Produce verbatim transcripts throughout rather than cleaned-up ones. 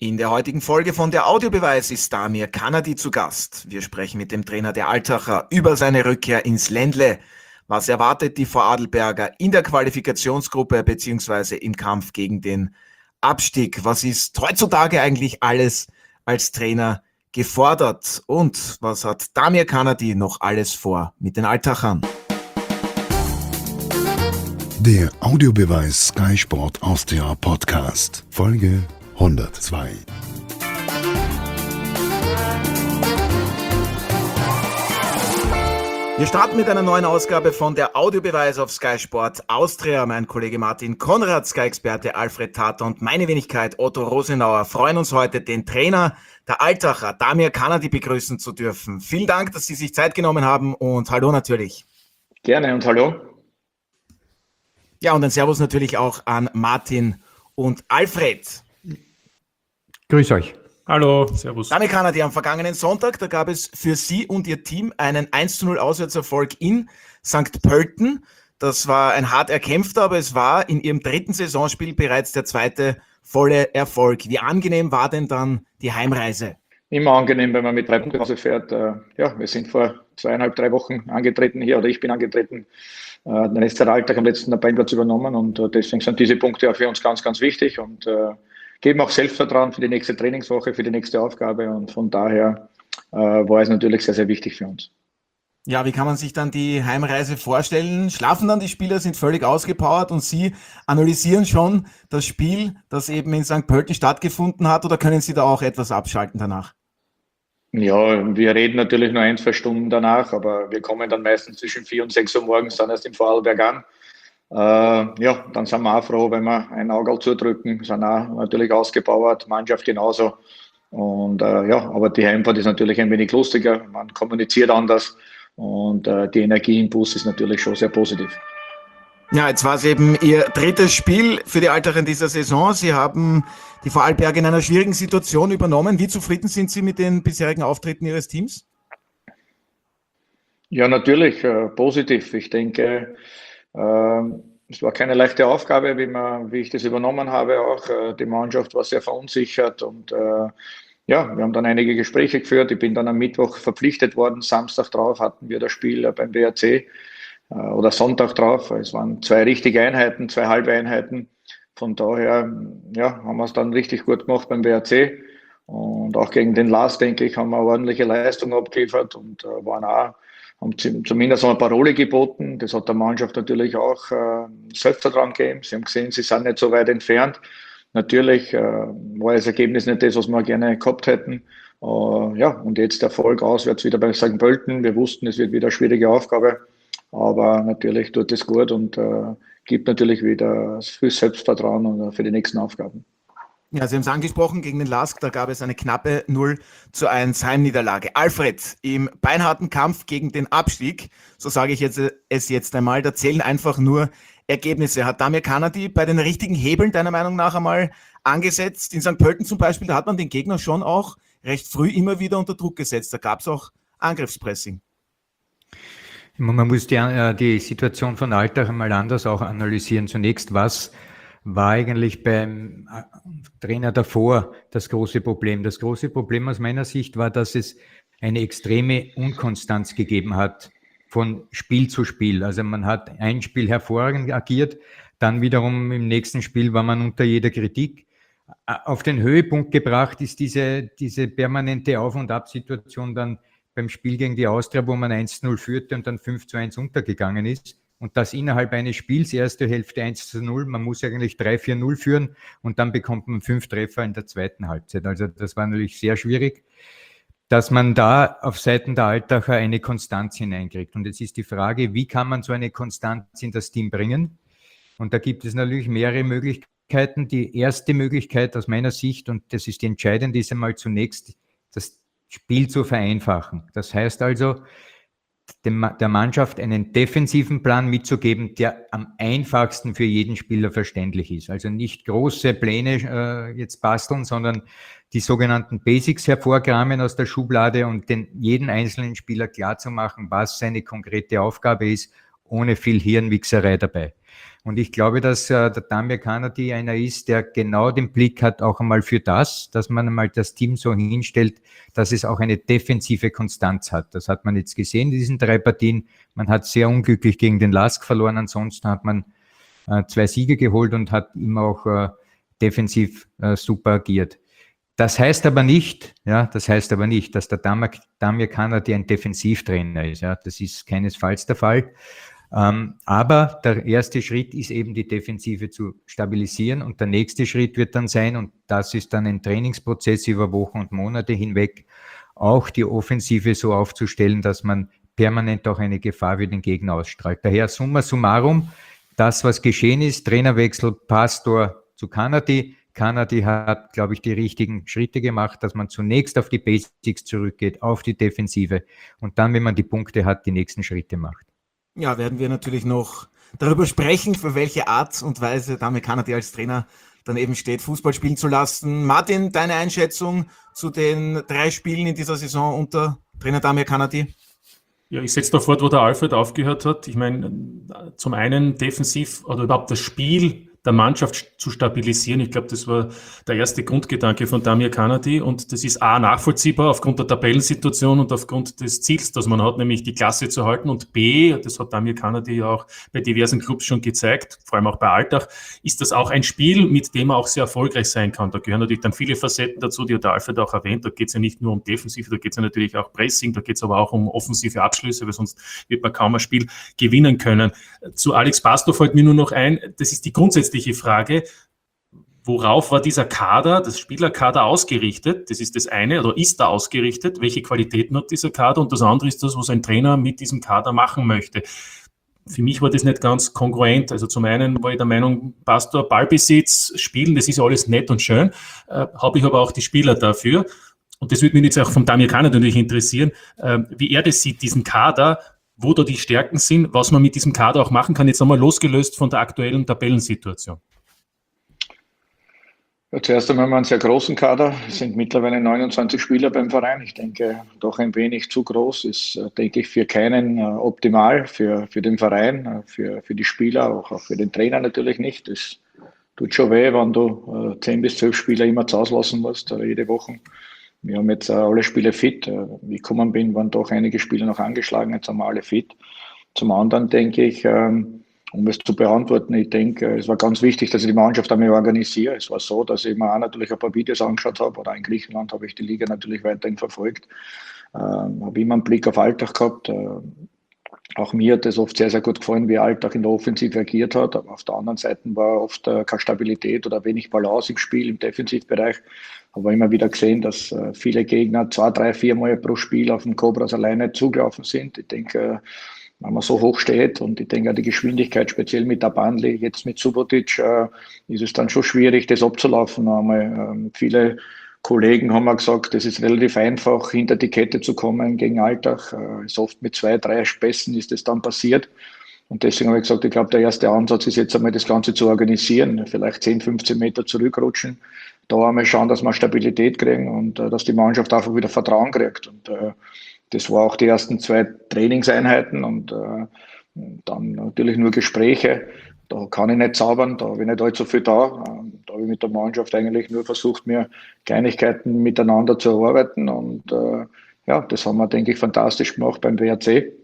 In der heutigen Folge von der Audiobeweis ist Damir Kanadi zu Gast. Wir sprechen mit dem Trainer der Altacher über seine Rückkehr ins Ländle. Was erwartet die Vorarlberger in der Qualifikationsgruppe bzw. im Kampf gegen den Abstieg? Was ist heutzutage eigentlich alles als Trainer gefordert? Und was hat Damir Kanadi noch alles vor mit den Altachern? Der Audiobeweis Sky Sport Austria Podcast, Folge hundertzwei. Wir starten mit einer neuen Ausgabe von der Audiobeweis auf Sky Sport Austria. Mein Kollege Martin Konrad, Sky-Experte Alfred Tater und meine Wenigkeit Otto Rosenauer freuen uns heute, den Trainer der Altacher, Damir Kanadi, begrüßen zu dürfen. Vielen Dank, dass Sie sich Zeit genommen haben und hallo natürlich. Gerne und hallo. Ja, und ein Servus natürlich auch an Martin und Alfred. Grüß euch. Hallo, servus. Damir Kanadi, am vergangenen Sonntag, da gab es für Sie und Ihr Team einen eins zu null Auswärtserfolg in Sankt Pölten. Das war ein hart erkämpfter, aber es war in Ihrem dritten Saisonspiel bereits der zweite volle Erfolg. Wie angenehm war denn dann die Heimreise? Immer angenehm, wenn man mit drei Punkten rausfährt. Ja, wir sind vor zweieinhalb, drei Wochen angetreten hier, oder ich bin angetreten. Der letzte Alltag am letzten Tabellenplatz übernommen und deswegen sind diese Punkte auch für uns ganz, ganz wichtig und geben auch Selbstvertrauen für die nächste Trainingswoche, für die nächste Aufgabe und von daher äh, war es natürlich sehr, sehr wichtig für uns. Ja, wie kann man sich dann die Heimreise vorstellen? Schlafen dann die Spieler, sind völlig ausgepowert und Sie analysieren schon das Spiel, das eben in Sankt Pölten stattgefunden hat, oder können Sie da auch etwas abschalten danach? Ja, wir reden natürlich nur ein, zwei Stunden danach, aber wir kommen dann meistens zwischen vier und sechs Uhr morgens dann erst im Vorarlberg an. Äh, ja, dann sind wir auch froh, wenn wir ein Auge zudrücken, sind auch natürlich ausgepowert, Mannschaft genauso. Und äh, ja, aber die Heimfahrt ist natürlich ein wenig lustiger, man kommuniziert anders und äh, die Energie im Bus ist natürlich schon sehr positiv. Ja, jetzt war es eben Ihr drittes Spiel für die Altacher in dieser Saison. Sie haben die Vorarlberger in einer schwierigen Situation übernommen. Wie zufrieden sind Sie mit den bisherigen Auftritten Ihres Teams? Ja, natürlich äh, positiv. Ich denke, es war keine leichte Aufgabe, wie, man, wie ich das übernommen habe. Auch die Mannschaft war sehr verunsichert und äh, ja, wir haben dann einige Gespräche geführt. Ich bin dann am Mittwoch verpflichtet worden. Samstag drauf hatten wir das Spiel beim W R C äh, oder Sonntag drauf. Es waren zwei richtige Einheiten, zwei halbe Einheiten. Von daher ja, haben wir es dann richtig gut gemacht beim W R C und auch gegen den Lars, denke ich, haben wir eine ordentliche Leistung abgeliefert und äh, waren auch haben zumindest eine Parole geboten. Das hat der Mannschaft natürlich auch äh, Selbstvertrauen gegeben. Sie haben gesehen, sie sind nicht so weit entfernt. Natürlich äh, war das Ergebnis nicht das, was wir gerne gehabt hätten. Äh, ja, und jetzt Erfolg auswärts wieder bei Sankt Pölten. Wir wussten, es wird wieder eine schwierige Aufgabe. Aber natürlich tut es gut und äh, gibt natürlich wieder viel Selbstvertrauen für die nächsten Aufgaben. Ja, Sie haben es angesprochen, gegen den Lask, da gab es eine knappe null zu eins Heimniederlage. Alfred, im beinharten Kampf gegen den Abstieg, so sage ich jetzt, es jetzt einmal, da zählen einfach nur Ergebnisse. Hat Damir Kanadi bei den richtigen Hebeln deiner Meinung nach einmal angesetzt? In Sankt Pölten zum Beispiel, da hat man den Gegner schon auch recht früh immer wieder unter Druck gesetzt. Da gab es auch Angriffspressing. Man muss die, die Situation von Altach einmal anders auch analysieren. Zunächst, was war eigentlich beim Trainer davor das große Problem? Das große Problem aus meiner Sicht war, dass es eine extreme Unkonstanz gegeben hat von Spiel zu Spiel. Also man hat ein Spiel hervorragend agiert, dann wiederum im nächsten Spiel war man unter jeder Kritik. Auf den Höhepunkt gebracht ist diese, diese permanente Auf- und Ab-Situation dann beim Spiel gegen die Austria, wo man eins zu null führte und dann fünf zu eins untergegangen ist. Und das innerhalb eines Spiels, erste Hälfte eins zu null, man muss eigentlich drei vier null führen und dann bekommt man fünf Treffer in der zweiten Halbzeit. Also das war natürlich sehr schwierig, dass man da auf Seiten der Altacher eine Konstanz hineinkriegt. Und jetzt ist die Frage, wie kann man so eine Konstanz in das Team bringen? Und da gibt es natürlich mehrere Möglichkeiten. Die erste Möglichkeit aus meiner Sicht, und das ist die entscheidende, ist einmal zunächst das Spiel zu vereinfachen. Das heißt also, der Mannschaft einen defensiven Plan mitzugeben, der am einfachsten für jeden Spieler verständlich ist. Also nicht große Pläne äh, jetzt basteln, sondern die sogenannten Basics hervorkramen aus der Schublade und den jeden einzelnen Spieler klarzumachen, was seine konkrete Aufgabe ist, ohne viel Hirnwichserei dabei. Und ich glaube, dass äh, der Damir Kanadi einer ist, der genau den Blick hat auch einmal für das, dass man einmal das Team so hinstellt, dass es auch eine defensive Konstanz hat. Das hat man jetzt gesehen in diesen drei Partien. Man hat sehr unglücklich gegen den Lask verloren, ansonsten hat man äh, zwei Siege geholt und hat immer auch äh, defensiv äh, super agiert. Das heißt aber nicht, ja, das heißt aber nicht, dass der Damir, Damir Kanadi ein Defensivtrainer ist. Ja, das ist keinesfalls der Fall. Ähm, aber der erste Schritt ist eben die Defensive zu stabilisieren und der nächste Schritt wird dann sein, und das ist dann ein Trainingsprozess über Wochen und Monate hinweg, auch die Offensive so aufzustellen, dass man permanent auch eine Gefahr für den Gegner ausstrahlt. Daher summa summarum, das, was geschehen ist, Trainerwechsel Pastor zu Kanadi. Kanadi hat, glaube ich, die richtigen Schritte gemacht, dass man zunächst auf die Basics zurückgeht, auf die Defensive und dann, wenn man die Punkte hat, die nächsten Schritte macht. Ja, werden wir natürlich noch darüber sprechen, für welche Art und Weise Damir Kanadi als Trainer dann eben steht, Fußball spielen zu lassen. Martin, deine Einschätzung zu den drei Spielen in dieser Saison unter Trainer Damir Kanadi? Ja, ich setze da fort, wo der Alfred aufgehört hat. Ich meine, zum einen defensiv oder überhaupt das Spiel der Mannschaft zu stabilisieren. Ich glaube, das war der erste Grundgedanke von Damir Kanadi und das ist A, nachvollziehbar aufgrund der Tabellensituation und aufgrund des Ziels, das man hat, nämlich die Klasse zu halten, und B, das hat Damir Kanadi ja auch bei diversen Clubs schon gezeigt, vor allem auch bei Altach, ist das auch ein Spiel, mit dem man auch sehr erfolgreich sein kann. Da gehören natürlich dann viele Facetten dazu, die hat der Alfred auch erwähnt. Da geht es ja nicht nur um Defensive, da geht es ja natürlich auch Pressing, da geht es aber auch um offensive Abschlüsse, weil sonst wird man kaum ein Spiel gewinnen können. Zu Alex Pastor fällt mir nur noch ein, das ist die grundsätzliche Frage, worauf war dieser Kader, das Spielerkader ausgerichtet? Das ist das eine, oder ist da ausgerichtet? Welche Qualitäten hat dieser Kader? Und das andere ist das, was ein Trainer mit diesem Kader machen möchte. Für mich war das nicht ganz kongruent. Also zum einen war ich der Meinung, Pastor, Ballbesitz, Spielen, das ist alles nett und schön, äh, habe ich aber auch die Spieler dafür. Und das würde mich jetzt auch vom Damir Kanadi natürlich interessieren, äh, wie er das sieht, diesen Kader, wo da die Stärken sind, was man mit diesem Kader auch machen kann, jetzt einmal losgelöst von der aktuellen Tabellensituation. Ja, zuerst einmal haben wir einen sehr großen Kader. Es sind mittlerweile neunundzwanzig Spieler beim Verein. Ich denke, doch ein wenig zu groß ist, denke ich, für keinen äh, optimal, für, für den Verein, äh, für, für die Spieler, auch, auch für den Trainer natürlich nicht. Das tut schon weh, wenn du äh, zehn bis zwölf Spieler immer zu Hause lassen musst, äh, jede Woche. Wir haben jetzt alle Spiele fit. Wie ich gekommen bin, waren doch einige Spieler noch angeschlagen. Jetzt haben wir alle fit. Zum anderen denke ich, um es zu beantworten, ich denke, es war ganz wichtig, dass ich die Mannschaft einmal organisiere. Es war so, dass ich mir auch natürlich ein paar Videos angeschaut habe. Oder in Griechenland habe ich die Liga natürlich weiterhin verfolgt. Ähm, habe immer einen Blick auf Altach gehabt. Auch mir hat es oft sehr, sehr gut gefallen, wie Altach in der Offensive agiert hat. Aber auf der anderen Seite war oft keine Stabilität oder wenig Balance im Spiel, im Defensivbereich. Aber immer wieder gesehen, dass viele Gegner zwei, drei, vier Mal pro Spiel auf den Cobras alleine zugelaufen sind. Ich denke, wenn man so hoch steht und ich denke, die Geschwindigkeit, speziell mit der Bandli, jetzt mit Subotic, ist es dann schon schwierig, das abzulaufen. Einmal, viele Kollegen haben mir gesagt, es ist relativ einfach, hinter die Kette zu kommen gegen Altach. Ist oft mit zwei, drei Spässen ist das dann passiert. Und deswegen habe ich gesagt, ich glaube, der erste Ansatz ist jetzt einmal das Ganze zu organisieren, vielleicht zehn, fünfzehn Meter zurückrutschen, da einmal schauen, dass wir Stabilität kriegen und äh, dass die Mannschaft einfach wieder Vertrauen kriegt. Und äh, das war auch die ersten zwei Trainingseinheiten und äh, dann natürlich nur Gespräche. Da kann ich nicht zaubern, da habe ich nicht allzu viel da. Da habe ich mit der Mannschaft eigentlich nur versucht, mir Kleinigkeiten miteinander zu erarbeiten. Und äh, ja, das haben wir, denke ich, fantastisch gemacht beim W R C.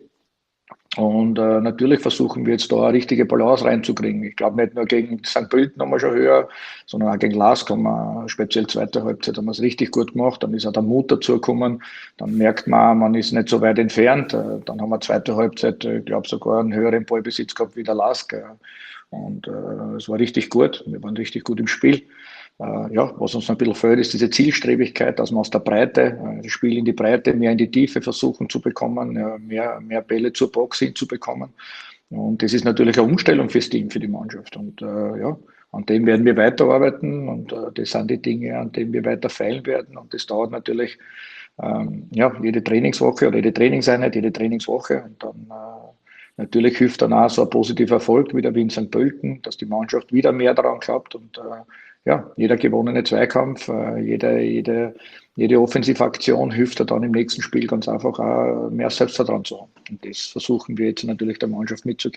Und äh, natürlich versuchen wir jetzt da eine richtige Balance reinzukriegen. Ich glaube nicht nur gegen Sankt Pölten haben wir schon höher, sondern auch gegen Lask haben wir, speziell zweite Halbzeit, haben wir es richtig gut gemacht. Dann ist auch der Mut dazu gekommen. Dann merkt man, man ist nicht so weit entfernt. Dann haben wir zweite Halbzeit, ich glaube sogar einen höheren Ballbesitz gehabt wie der Lask. Und äh, es war richtig gut. Wir waren richtig gut im Spiel. Äh, ja, was uns noch ein bisschen fehlt, ist diese Zielstrebigkeit, dass wir aus der Breite, äh, das Spiel in die Breite, mehr in die Tiefe versuchen zu bekommen, äh, mehr, mehr Bälle zur Box hinzubekommen. Und das ist natürlich eine Umstellung fürs Team, für die Mannschaft. Und äh, ja, an dem werden wir weiterarbeiten und äh, das sind die Dinge, an denen wir weiter feilen werden. Und das dauert natürlich ähm, ja, jede Trainingswoche oder jede Trainingseinheit, jede Trainingswoche. Und dann äh, natürlich hilft dann auch so ein positiver Erfolg wieder wie in Sankt Pölten, dass die Mannschaft wieder mehr daran glaubt und äh, ja, jeder gewonnene Zweikampf, äh, jede, jede, jede Offensivaktion hilft dann im nächsten Spiel ganz einfach auch mehr Selbstvertrauen zu haben. Und das versuchen wir jetzt natürlich der Mannschaft mitzugeben.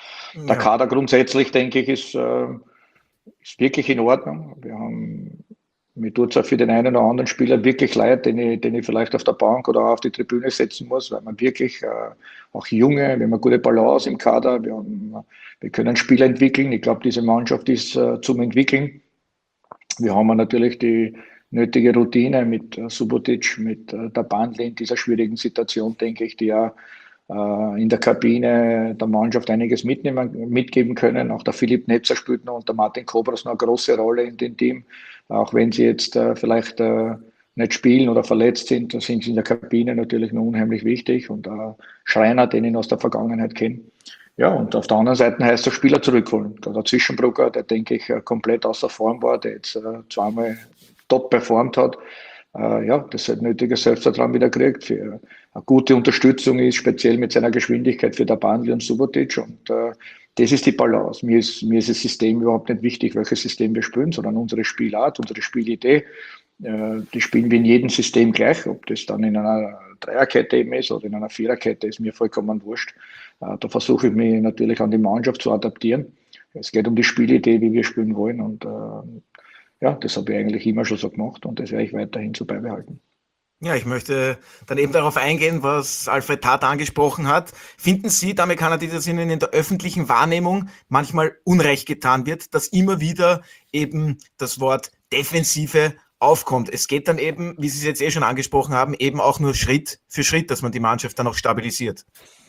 der Ja. Kader grundsätzlich, denke ich, ist, äh, ist wirklich in Ordnung. Wir haben, mir tut es auch für den einen oder anderen Spieler wirklich leid, den ich, den ich vielleicht auf der Bank oder auf die Tribüne setzen muss, weil man wirklich äh, auch junge, wir haben eine gute Balance im Kader, wir, haben, wir können Spieler entwickeln. Ich glaube, diese Mannschaft ist äh, zum Entwickeln. Wir haben natürlich die nötige Routine mit äh, Subotic, mit äh, der Bandle in dieser schwierigen Situation, denke ich, die ja äh, in der Kabine der Mannschaft einiges mitnehmen, mitgeben können. Auch der Philipp Netzer spielt noch und der Martin Kobras noch eine große Rolle in dem Team. Auch wenn sie jetzt äh, vielleicht äh, nicht spielen oder verletzt sind, da sind sie in der Kabine natürlich noch unheimlich wichtig. Und äh, Schreiner, den ich aus der Vergangenheit kenne. Ja, und auf der anderen Seite heißt es Spieler zurückholen. Der Zwischenbrucker, der denke ich komplett außer Form war, der jetzt äh, zweimal top performt hat, äh, ja, das hat nötiges Selbstvertrauen wieder gekriegt. Für eine gute Unterstützung ist, speziell mit seiner Geschwindigkeit für der Bandle und Subotic. Und äh, das ist die Balance. Mir ist, mir ist das System überhaupt nicht wichtig, welches System wir spielen, sondern unsere Spielart, unsere Spielidee. Äh, die spielen wir in jedem System gleich, ob das dann in einer Dreierkette eben ist oder in einer Viererkette, ist mir vollkommen wurscht. Äh, da versuche ich mich natürlich an die Mannschaft zu adaptieren. Es geht um die Spielidee, wie wir spielen wollen. Und äh, ja, das habe ich eigentlich immer schon so gemacht und das werde ich weiterhin so beibehalten. Ja, ich möchte dann eben darauf eingehen, was Alfred Tat angesprochen hat. Finden Sie, Dame Kanadi, dass Ihnen in der öffentlichen Wahrnehmung manchmal Unrecht getan wird, dass immer wieder eben das Wort Defensive aufkommt? Es geht dann eben, wie Sie es jetzt eh schon angesprochen haben, eben auch nur Schritt für Schritt, dass man die Mannschaft dann auch stabilisiert.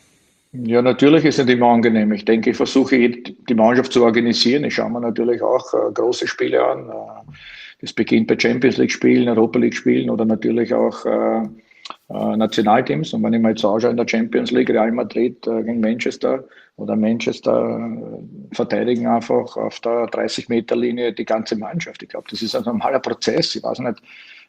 Ja, natürlich ist es nicht immer angenehm. Ich denke, ich versuche die Mannschaft zu organisieren. Ich schaue mir natürlich auch äh, große Spiele an. Äh, das beginnt bei Champions League Spielen, Europa League Spielen oder natürlich auch äh, äh, Nationalteams. Und wenn ich mal jetzt anschaue in der Champions League, Real Madrid äh, gegen Manchester oder Manchester äh, verteidigen einfach auf der dreißig Meter Linie die ganze Mannschaft. Ich glaube, das ist ein normaler Prozess. Ich weiß nicht,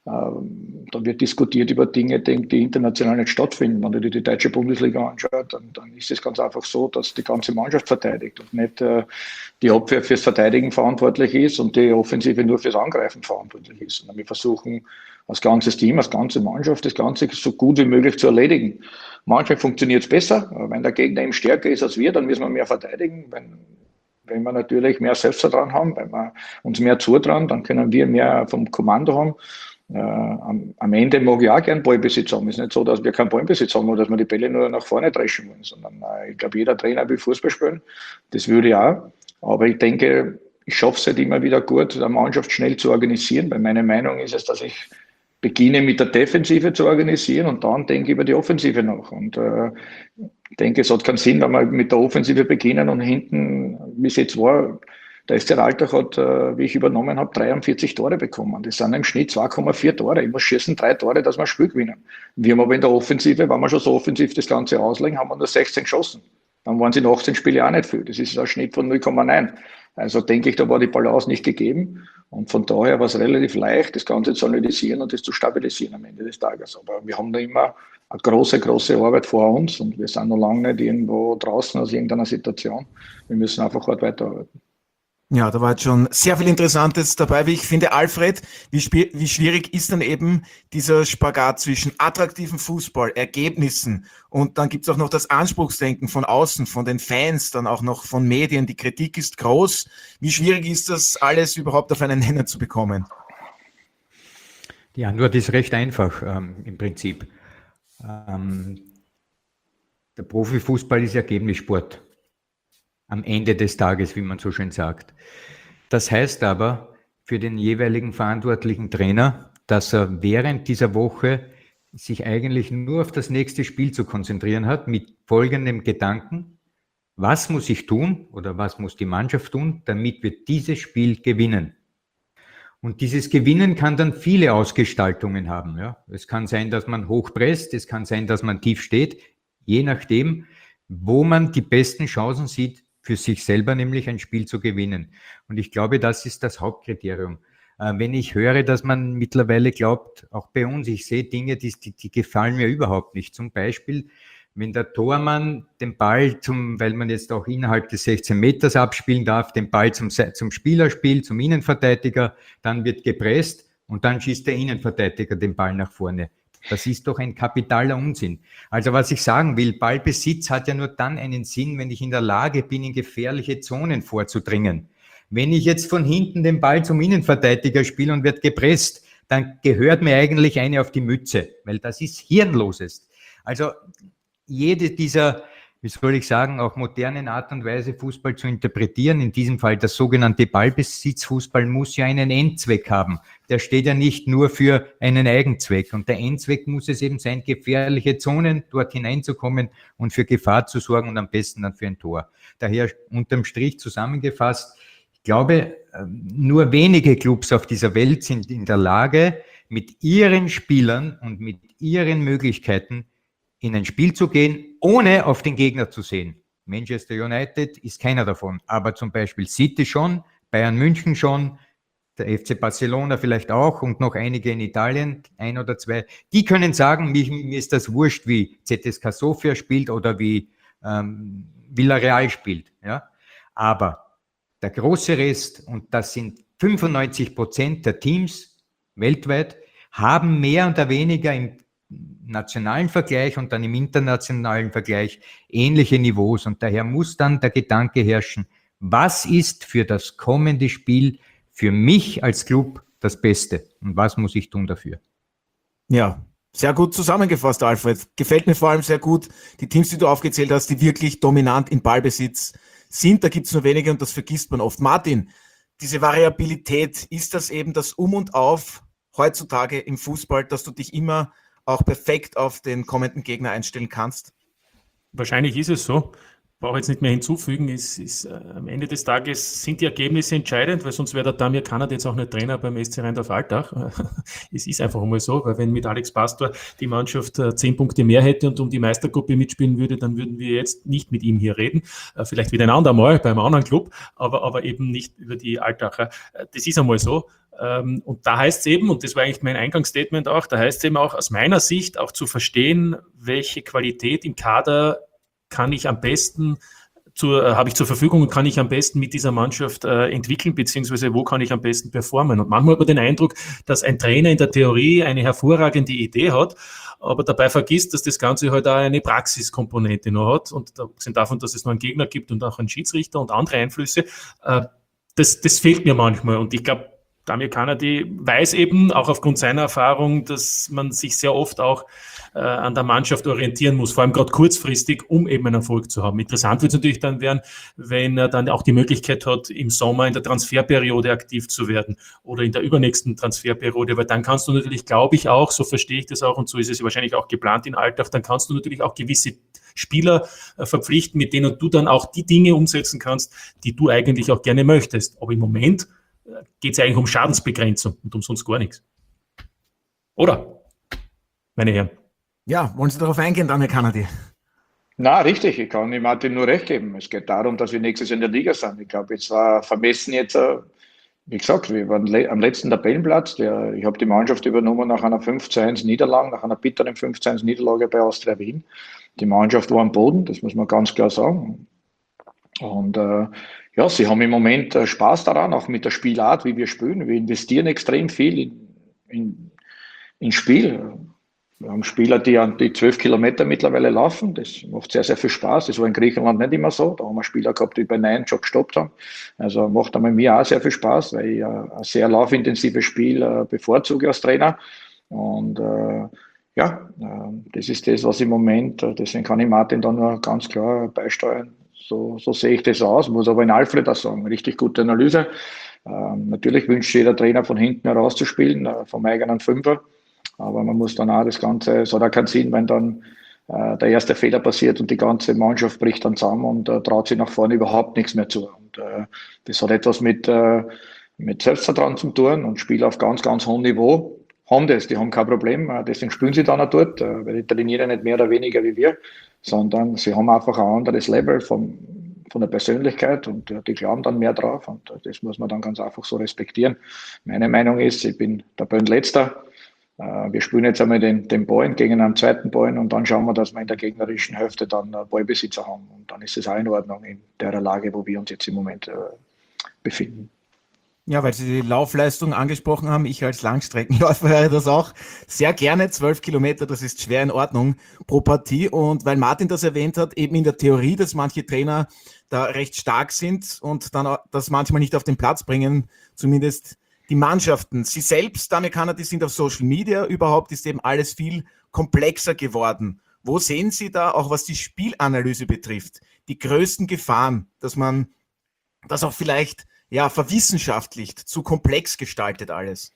da wird diskutiert über Dinge, die international nicht stattfinden. Wenn du dir die deutsche Bundesliga anschaut, dann, dann ist es ganz einfach so, dass die ganze Mannschaft verteidigt und nicht äh, die Abwehr fürs Verteidigen verantwortlich ist und die Offensive nur fürs Angreifen verantwortlich ist. Und wir versuchen als ganzes Team, als ganze Mannschaft das Ganze so gut wie möglich zu erledigen. Manchmal funktioniert es besser. Wenn der Gegner eben stärker ist als wir, dann müssen wir mehr verteidigen. Wenn Wenn wir natürlich mehr Selbstvertrauen haben, wenn wir uns mehr zutrauen, dann können wir mehr vom Kommando haben. Äh, am, am Ende mag ich auch gern Ballbesitz haben. Es ist nicht so, dass wir keinen Ballbesitz haben oder dass wir die Bälle nur nach vorne dreschen wollen, sondern äh, ich glaube, jeder Trainer will Fußball spielen. Das würde ich auch. Aber ich denke, ich schaffe es halt immer wieder gut, eine Mannschaft schnell zu organisieren. Weil meine Meinung ist es, dass ich beginne mit der Defensive zu organisieren und dann denke ich über die Offensive nach. Und äh, ich denke, es hat keinen Sinn, wenn wir mit der Offensive beginnen und hinten, wie es jetzt war, der S C Altach hat, äh, wie ich übernommen habe, dreiundvierzig Tore bekommen. Das sind im Schnitt zwei Komma vier Tore. Ich muss schießen drei Tore, dass wir ein Spiel gewinnen. Wir haben aber in der Offensive, wenn wir schon so offensiv das Ganze auslegen, haben wir nur sechzehn geschossen. Dann waren es in achtzehn Spiele auch nicht viel. Das ist ein Schnitt von null Komma neun. Also denke ich, da war die Balance nicht gegeben. Und von daher war es relativ leicht, das Ganze zu analysieren und das zu stabilisieren am Ende des Tages. Aber wir haben da immer eine große, große Arbeit vor uns und wir sind noch lange nicht irgendwo draußen aus irgendeiner Situation. Wir müssen einfach hart weiterarbeiten. Ja, da war jetzt schon sehr viel Interessantes dabei, wie ich finde. Alfred, wie, sp- wie schwierig ist dann eben dieser Spagat zwischen attraktiven Fußball, Ergebnissen und dann gibt's auch noch das Anspruchsdenken von außen, von den Fans, dann auch noch von Medien. Die Kritik ist groß. Wie schwierig ist das alles überhaupt auf einen Nenner zu bekommen? Die Antwort ist recht einfach ähm, im Prinzip. Ähm, der Profifußball ist Ergebnissport. Am Ende des Tages, wie man so schön sagt. Das heißt aber für den jeweiligen verantwortlichen Trainer, dass er während dieser Woche sich eigentlich nur auf das nächste Spiel zu konzentrieren hat, mit folgendem Gedanken: Was muss ich tun oder was muss die Mannschaft tun, damit wir dieses Spiel gewinnen? Und dieses Gewinnen kann dann viele Ausgestaltungen haben. Ja. Es kann sein, dass man hochpresst, es kann sein, dass man tief steht, je nachdem, wo man die besten Chancen sieht, für sich selber nämlich ein Spiel zu gewinnen. Und ich glaube, das ist das Hauptkriterium. Äh, wenn ich höre, dass man mittlerweile glaubt, auch bei uns, ich sehe Dinge, die, die, die gefallen mir überhaupt nicht. Zum Beispiel, wenn der Tormann den Ball, zum, weil man jetzt auch innerhalb des sechzehn Meters abspielen darf, den Ball zum, zum Spieler spielt, zum Innenverteidiger, dann wird gepresst und dann schießt der Innenverteidiger den Ball nach vorne. Das ist doch ein kapitaler Unsinn. Also was ich sagen will, Ballbesitz hat ja nur dann einen Sinn, wenn ich in der Lage bin, in gefährliche Zonen vorzudringen. Wenn ich jetzt von hinten den Ball zum Innenverteidiger spiele und wird gepresst, dann gehört mir eigentlich eine auf die Mütze, weil das ist hirnloses. Also jede dieser, wie soll ich sagen, auch modernen Art und Weise, Fußball zu interpretieren, in diesem Fall das sogenannte Ballbesitzfußball, muss ja einen Endzweck haben. Der steht ja nicht nur für einen Eigenzweck. Und der Endzweck muss es eben sein, gefährliche Zonen dort hineinzukommen und für Gefahr zu sorgen und am besten dann für ein Tor. Daher unterm Strich zusammengefasst, ich glaube, nur wenige Clubs auf dieser Welt sind in der Lage, mit ihren Spielern und mit ihren Möglichkeiten in ein Spiel zu gehen, ohne auf den Gegner zu sehen. Manchester United ist keiner davon, aber zum Beispiel City schon, Bayern München schon, der F C Barcelona vielleicht auch und noch einige in Italien, ein oder zwei. Die können sagen, mir, mir ist das wurscht, wie Z S K Sofia spielt oder wie ähm, Villarreal spielt. Ja? Aber der große Rest, und das sind fünfundneunzig Prozent der Teams weltweit, haben mehr oder weniger im nationalen Vergleich und dann im internationalen Vergleich ähnliche Niveaus. Und daher muss dann der Gedanke herrschen, was ist für das kommende Spiel für mich als Club das Beste und was muss ich tun dafür? Ja, sehr gut zusammengefasst, Alfred. Gefällt mir vor allem sehr gut, die Teams, die du aufgezählt hast, die wirklich dominant im Ballbesitz sind. Da gibt es nur wenige und das vergisst man oft. Martin, diese Variabilität, ist das eben das Um und Auf heutzutage im Fußball, dass du dich immer auch perfekt auf den kommenden Gegner einstellen kannst? Wahrscheinlich ist es so. Brauche jetzt nicht mehr hinzufügen. Ist, ist, äh, am Ende des Tages sind die Ergebnisse entscheidend, weil sonst wäre der Damir Kanat jetzt auch nicht Trainer beim S C Rheindorf-Altach. Es ist einfach einmal so, weil wenn mit Alex Pastor die Mannschaft äh, zehn Punkte mehr hätte und um die Meistergruppe mitspielen würde, dann würden wir jetzt nicht mit ihm hier reden. Äh, vielleicht wieder ein andermal beim anderen Club, aber, aber eben nicht über die Altacher. Äh, das ist einmal so. Ähm, und da heißt es eben, und das war eigentlich mein Eingangsstatement auch, da heißt es eben auch aus meiner Sicht auch zu verstehen, welche Qualität im Kader kann ich am besten zur, äh, habe ich zur Verfügung und kann ich am besten mit dieser Mannschaft äh, entwickeln, beziehungsweise wo kann ich am besten performen. Und manchmal hat man den Eindruck, dass ein Trainer in der Theorie eine hervorragende Idee hat, aber dabei vergisst, dass das Ganze halt auch eine Praxiskomponente noch hat. Und abgesehen davon, dass es noch einen Gegner gibt und auch einen Schiedsrichter und andere Einflüsse, äh, das, das fehlt mir manchmal. Und ich glaube, Damir Kanadi weiß eben, auch aufgrund seiner Erfahrung, dass man sich sehr oft auch äh, an der Mannschaft orientieren muss, vor allem gerade kurzfristig, um eben einen Erfolg zu haben. Interessant wird es natürlich dann werden, wenn er dann auch die Möglichkeit hat, im Sommer in der Transferperiode aktiv zu werden oder in der übernächsten Transferperiode, weil dann kannst du natürlich, glaube ich auch, so verstehe ich das auch und so ist es wahrscheinlich auch geplant in Altach, dann kannst du natürlich auch gewisse Spieler äh, verpflichten, mit denen du dann auch die Dinge umsetzen kannst, die du eigentlich auch gerne möchtest. Aber im Moment geht es eigentlich um Schadensbegrenzung und um sonst gar nichts. Oder, meine Herren? Ja, wollen Sie darauf eingehen, Damir Kanadi? Na, richtig, ich kann dem Martin nur recht geben. Es geht darum, dass wir nächstes Jahr in der Liga sind. Ich glaube, jetzt war vermessen jetzt, wie gesagt, wir waren am letzten Tabellenplatz. Der, ich habe die Mannschaft übernommen nach einer fünf zu eins Niederlage, nach einer bitteren fünf zu eins Niederlage bei Austria Wien. Die Mannschaft war am Boden, das muss man ganz klar sagen. Und äh, ja, sie haben im Moment äh, Spaß daran, auch mit der Spielart, wie wir spielen. Wir investieren extrem viel in, in, in Spiel. Wir haben Spieler, die an die zwölf Kilometer mittlerweile laufen. Das macht sehr, sehr viel Spaß. Das war in Griechenland nicht immer so. Da haben wir Spieler gehabt, die bei neun schon gestoppt haben. Also macht einmal mir auch sehr viel Spaß, weil ich äh, ein sehr laufintensives Spiel äh, bevorzuge als Trainer. Und äh, ja, äh, das ist das, was im Moment, äh, deswegen kann ich Martin da nur ganz klar beisteuern. So, so sehe ich das aus, muss aber in Alfred auch sagen, richtig gute Analyse. Ähm, natürlich wünscht jeder Trainer von hinten heraus zu spielen, äh, vom eigenen Fünfer, aber man muss dann auch das Ganze, es hat auch keinen Sinn, wenn dann äh, der erste Fehler passiert und die ganze Mannschaft bricht dann zusammen und äh, traut sich nach vorne überhaupt nichts mehr zu. Und äh, das hat etwas mit, äh, mit Selbstvertrauen zu tun und Spiel auf ganz, ganz hohem Niveau. Haben das, die haben kein Problem, deswegen spielen sie dann auch dort, weil die trainieren nicht mehr oder weniger wie wir, sondern sie haben einfach ein anderes Level von, von der Persönlichkeit und die glauben dann mehr drauf und das muss man dann ganz einfach so respektieren. Meine Meinung ist, ich bin der Böndletzter, wir spielen jetzt einmal den, den Ball gegen einen zweiten Ball und dann schauen wir, dass wir in der gegnerischen Hälfte dann Ballbesitzer haben und dann ist es auch in Ordnung in der Lage, wo wir uns jetzt im Moment befinden. Ja, weil Sie die Laufleistung angesprochen haben, ich als Langstreckenläufer höre das auch sehr gerne. Zwölf Kilometer, das ist schwer in Ordnung pro Partie. Und weil Martin das erwähnt hat, eben in der Theorie, dass manche Trainer da recht stark sind und dann das manchmal nicht auf den Platz bringen, zumindest die Mannschaften. Sie selbst, Damir Kanadi, sind auf Social Media. Überhaupt ist eben alles viel komplexer geworden. Wo sehen Sie da, auch was die Spielanalyse betrifft, die größten Gefahren, dass man das auch vielleicht ja, verwissenschaftlicht, zu komplex gestaltet alles?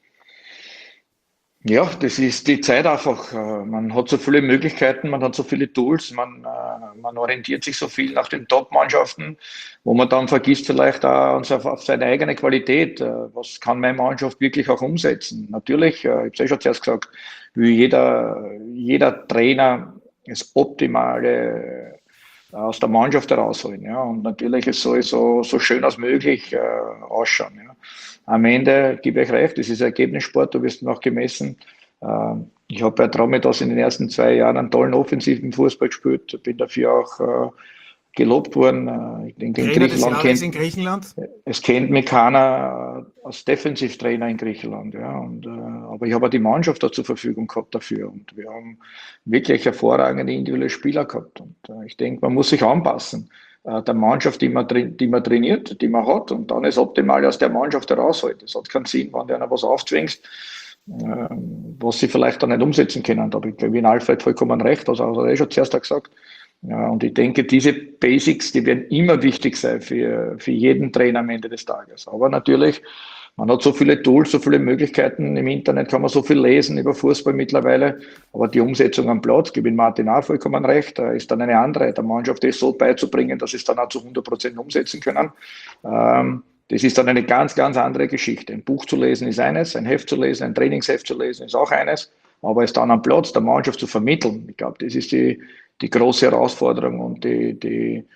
Ja, das ist die Zeit einfach. Man hat so viele Möglichkeiten, man hat so viele Tools, man, man orientiert sich so viel nach den Top-Mannschaften, wo man dann vergisst vielleicht auch auf seine eigene Qualität. Was kann meine Mannschaft wirklich auch umsetzen? Natürlich, ich habe es ja schon zuerst gesagt, will jeder, jeder Trainer das Optimale aus der Mannschaft herausholen. Ja. Und natürlich es soll so, so schön als möglich äh, ausschauen. Ja. Am Ende gebe ich recht, das ist ein Ergebnissport, du wirst noch gemessen. Äh, ich habe bei Dromedas in den ersten zwei Jahren einen tollen offensiven Fußball gespielt, bin dafür auch äh, gelobt worden. Äh, ich denke, in Griechenland, kennt, in Griechenland es kennt mich keiner als Defensivtrainer in Griechenland. Ja. Und, äh, aber ich habe auch die Mannschaft da zur Verfügung gehabt dafür. Und wir haben wirklich hervorragende individuelle Spieler gehabt. Und äh, ich denke, man muss sich anpassen äh, der Mannschaft, die man, die man trainiert, die man hat. Und dann ist optimal aus der Mannschaft herausholt. Das hat keinen Sinn, wenn du einer was aufzwingst, äh, was sie vielleicht dann nicht umsetzen können. Da habe ich, glaube ich, in Alfred vollkommen recht. Also, also er schon zuerst gesagt. Ja, und ich denke, diese Basics, die werden immer wichtig sein für, für jeden Trainer am Ende des Tages. Aber natürlich, man hat so viele Tools, so viele Möglichkeiten. Im Internet kann man so viel lesen über Fußball mittlerweile. Aber die Umsetzung am Platz, gebe ich Martin auch vollkommen recht, ist dann eine andere. Der Mannschaft ist so beizubringen, dass sie es dann auch zu hundert Prozent umsetzen können. Ähm, das ist dann eine ganz, ganz andere Geschichte. Ein Buch zu lesen ist eines, ein Heft zu lesen, ein Trainingsheft zu lesen ist auch eines. Aber es dann am Platz der Mannschaft zu vermitteln, ich glaube, das ist die, die große Herausforderung und die, die,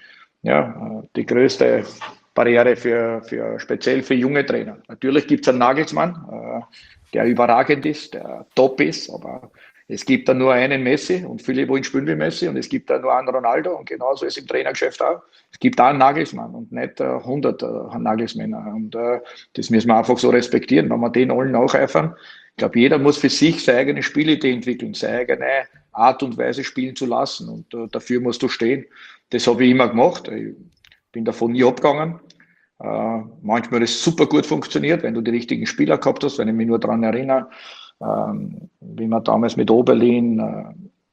ja, die größte Barriere für, für speziell für junge Trainer. Natürlich gibt es einen Nagelsmann, der überragend ist, der top ist, aber es gibt da nur einen Messi und viele wollen spielen wie Messi und es gibt da nur einen Ronaldo und genauso ist es im Trainergeschäft auch. Es gibt auch einen Nagelsmann und nicht hundert Nagelsmänner und das müssen wir einfach so respektieren, wenn wir den allen nacheifern. Ich glaube, jeder muss für sich seine eigene Spielidee entwickeln, seine eigene Art und Weise spielen zu lassen. Und uh, dafür musst du stehen. Das habe ich immer gemacht. Ich bin davon nie abgegangen. Uh, manchmal hat es super gut funktioniert, wenn du die richtigen Spieler gehabt hast, wenn ich mich nur daran erinnere, uh, wie wir damals mit Oberlin, uh,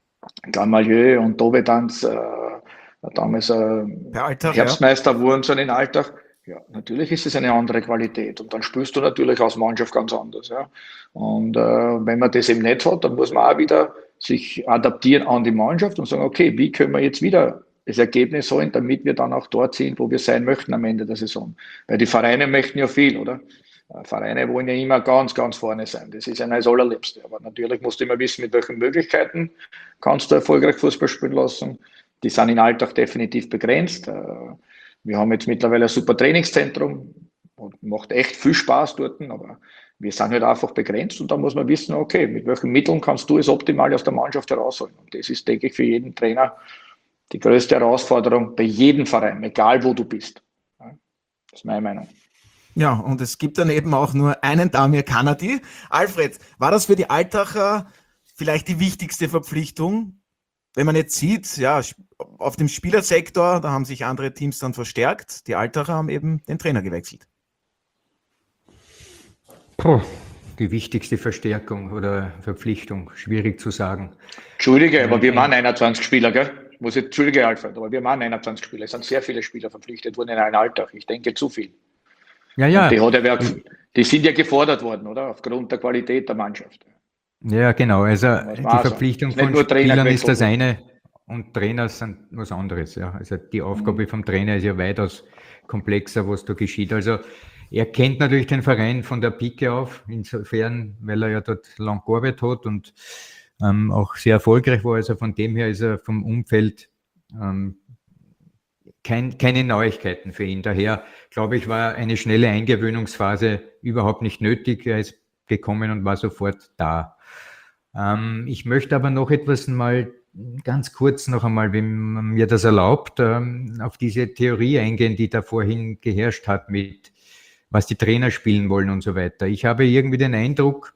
Gamalieu und Dovedanz uh, damals uh, Herbstmeister ja. wurden, so in Alltag. Ja, natürlich ist es eine andere Qualität und dann spielst du natürlich als Mannschaft ganz anders. Ja. Und äh, wenn man das eben nicht hat, dann muss man auch wieder sich adaptieren an die Mannschaft und sagen, okay, wie können wir jetzt wieder das Ergebnis holen, damit wir dann auch dort sind, wo wir sein möchten am Ende der Saison. Weil die Vereine möchten ja viel, oder? Vereine wollen ja immer ganz, ganz vorne sein. Das ist ja das Allerliebste. Aber natürlich musst du immer wissen, mit welchen Möglichkeiten kannst du erfolgreich Fußball spielen lassen. Die sind im Alltag definitiv begrenzt. Wir haben jetzt mittlerweile ein super Trainingszentrum und macht echt viel Spaß dort, aber wir sind halt einfach begrenzt und da muss man wissen, okay, mit welchen Mitteln kannst du es optimal aus der Mannschaft herausholen. Und das ist, denke ich, für jeden Trainer die größte Herausforderung bei jedem Verein, egal wo du bist. Das ist meine Meinung. Ja, und es gibt dann eben auch nur einen Damir Kanadi. Alfred, war das für die Altacher vielleicht die wichtigste Verpflichtung? Wenn man jetzt sieht, ja, auf dem Spielersektor, da haben sich andere Teams dann verstärkt. Die Altacher haben eben den Trainer gewechselt. Puh, die wichtigste Verstärkung oder Verpflichtung, schwierig zu sagen. Entschuldige, aber wir waren einundzwanzig Spieler, gell? Ich muss jetzt, Entschuldige, Alfred, aber wir waren einundzwanzig Spieler. Es sind sehr viele Spieler verpflichtet worden in einem Alltag. Ich denke, zu viel. Ja, ja. Die, hat ja, die sind ja gefordert worden, oder? Aufgrund der Qualität der Mannschaft. Ja, genau. Also die Verpflichtung von Spielern ist das eine und Trainer sind was anderes. Ja. Also die Aufgabe mhm. vom Trainer ist ja weitaus komplexer, was da geschieht. Also er kennt natürlich den Verein von der Pike auf, insofern, weil er ja dort lang gearbeitet hat und ähm, auch sehr erfolgreich war. Also von dem her ist er vom Umfeld ähm, kein, keine Neuigkeiten für ihn. Daher, glaube ich, war eine schnelle Eingewöhnungsphase überhaupt nicht nötig. Er ist gekommen und war sofort da. Ähm, ich möchte aber noch etwas mal ganz kurz noch einmal, wenn man mir das erlaubt, ähm, auf diese Theorie eingehen, die da vorhin geherrscht hat mit was die Trainer spielen wollen und so weiter. Ich habe irgendwie den Eindruck,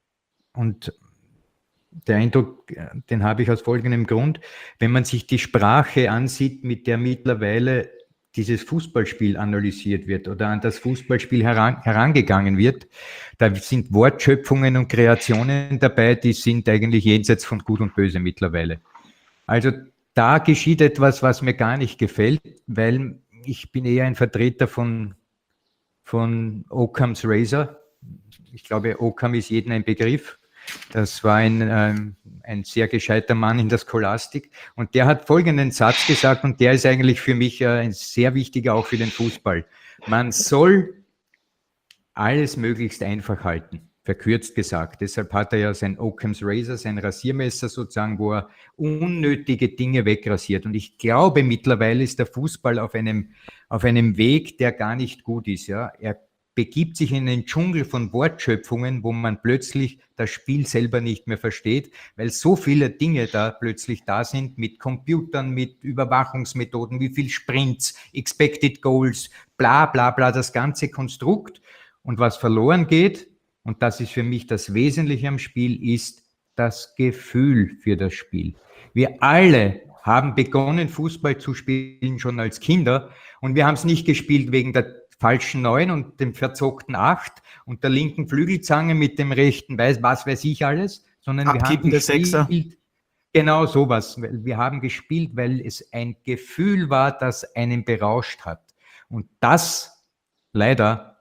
und der Eindruck, den habe ich aus folgendem Grund, wenn man sich die Sprache ansieht, mit der mittlerweile dieses Fußballspiel analysiert wird oder an das Fußballspiel heran, herangegangen wird, da sind Wortschöpfungen und Kreationen dabei, die sind eigentlich jenseits von Gut und Böse mittlerweile. Also da geschieht etwas, was mir gar nicht gefällt, weil ich bin eher ein Vertreter von, von Occam's Razor. Ich glaube, Occam ist jedem ein Begriff. Das war ein, ähm, ein sehr gescheiter Mann in der Scholastik und der hat folgenden Satz gesagt und der ist eigentlich für mich äh, ein sehr wichtiger auch für den Fußball. Man soll alles möglichst einfach halten, verkürzt gesagt. Deshalb hat er ja sein Occam's Razor, sein Rasiermesser sozusagen, wo er unnötige Dinge wegrasiert. Und ich glaube, mittlerweile ist der Fußball auf einem, auf einem Weg, der gar nicht gut ist. Ja? Er begibt sich in einen Dschungel von Wortschöpfungen, wo man plötzlich das Spiel selber nicht mehr versteht, weil so viele Dinge da plötzlich da sind mit Computern, mit Überwachungsmethoden, wie viel Sprints, Expected Goals, bla bla bla, das ganze Konstrukt. Und was verloren geht, und das ist für mich das Wesentliche am Spiel, ist das Gefühl für das Spiel. Wir alle haben begonnen, Fußball zu spielen schon als Kinder und wir haben es nicht gespielt wegen der falschen Neun und dem verzogten Acht und der linken Flügelzange mit dem rechten Weiß, was weiß ich alles, sondern wir haben gespielt, Sechser. Genau sowas. Wir haben gespielt, weil es ein Gefühl war, das einen berauscht hat. Und das, leider,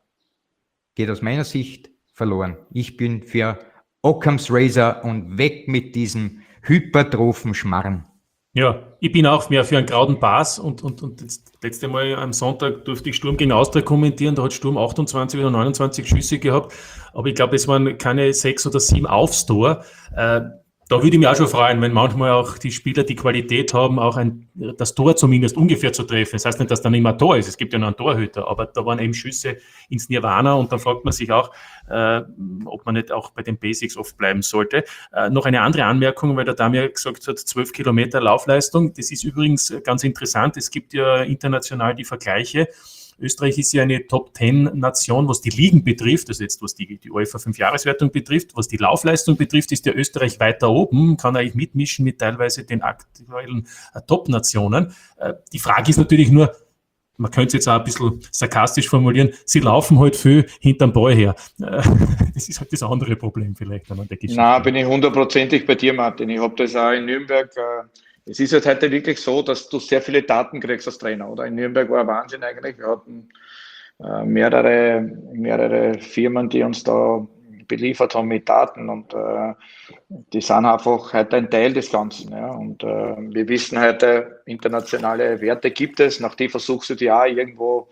geht aus meiner Sicht verloren. Ich bin für Occam's Razor und weg mit diesem hypertrophen Schmarren. Ja, ich bin auch mehr für einen grauen Pass und, und, und das letzte Mal am Sonntag durfte ich Sturm gegen Austria kommentieren, da hat Sturm achtundzwanzig oder neunundzwanzig Schüsse gehabt, aber ich glaube, es waren keine sechs oder sieben aufs Tor. Äh, da würde ich mich auch schon freuen, wenn manchmal auch die Spieler die Qualität haben, auch ein, das Tor zumindest ungefähr zu treffen. Das heißt nicht, dass dann immer ein Tor ist, es gibt ja noch einen Torhüter, aber da waren eben Schüsse ins Nirvana und dann fragt man sich auch, äh, ob man nicht auch bei den Basics oft bleiben sollte. Äh, noch eine andere Anmerkung, weil der Damir gesagt hat, zwölf Kilometer Laufleistung, das ist übrigens ganz interessant, es gibt ja international die Vergleiche. Österreich ist ja eine Top-Zehn-Nation, was die Ligen betrifft, also jetzt was die, die UEFA fünf-Jahres-Wertung betrifft, was die Laufleistung betrifft, ist ja Österreich weiter oben, kann eigentlich mitmischen mit teilweise den aktuellen äh, Top-Nationen. Äh, die Frage ist natürlich nur, man könnte es jetzt auch ein bisschen sarkastisch formulieren, sie laufen halt viel hinterm Ball her. Äh, das ist halt das andere Problem vielleicht an der Geschichte. Na, bin ich hundertprozentig bei dir, Martin. Ich habe das auch in Nürnberg. Äh Es ist halt heute wirklich so, dass du sehr viele Daten kriegst als Trainer, oder? In Nürnberg war ein Wahnsinn eigentlich. Wir hatten äh, mehrere, mehrere Firmen, die uns da beliefert haben mit Daten und äh, die sind einfach heute ein Teil des Ganzen. Ja? Und äh, wir wissen heute, internationale Werte gibt es, nach die versuchst du dir auch irgendwo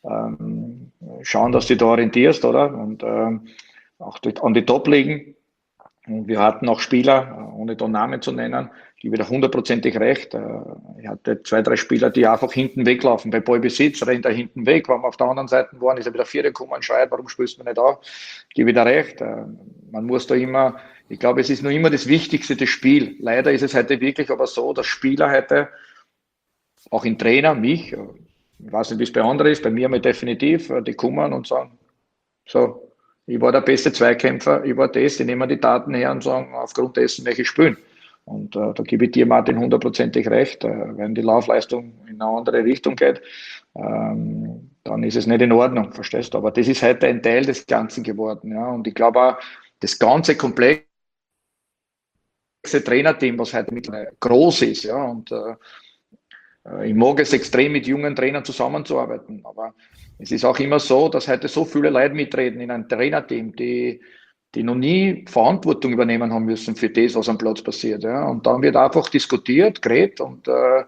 ähm, schauen, dass du da orientierst, oder? Und äh, auch die, an die Top liegen. Und wir hatten auch Spieler, ohne da Namen zu nennen, ich gebe da hundertprozentig recht. Ich hatte zwei, drei Spieler, die einfach hinten weglaufen. Bei Ballbesitz rennt er hinten weg. Wenn wir auf der anderen Seite waren, ist er wieder Vierte gekommen und schreit, warum spielst du nicht auf? Ich gebe da recht. Man muss da immer, ich glaube, es ist nur immer das Wichtigste, das Spiel. Leider ist es heute wirklich aber so, dass Spieler heute, auch in Trainer, mich, ich weiß nicht, wie es bei anderen ist, bei mir mal definitiv, die kommen und sagen, so, ich war der beste Zweikämpfer, ich war das, die nehmen die Daten her und sagen, aufgrund dessen möchte ich spielen. Und äh, da gebe ich dir, Martin, hundertprozentig recht. Äh, wenn die Laufleistung in eine andere Richtung geht, ähm, dann ist es nicht in Ordnung, verstehst du? Aber das ist heute ein Teil des Ganzen geworden. Ja? Und ich glaube auch, das ganze komplexe Trainerteam, was heute mittlerweile groß ist, ja, und äh, ich mag es extrem, mit jungen Trainern zusammenzuarbeiten. Aber es ist auch immer so, dass heute so viele Leute mitreden in einem Trainerteam, die die noch nie Verantwortung übernehmen haben müssen für das, was am Platz passiert. Ja. Und dann wird einfach diskutiert, geredet und äh,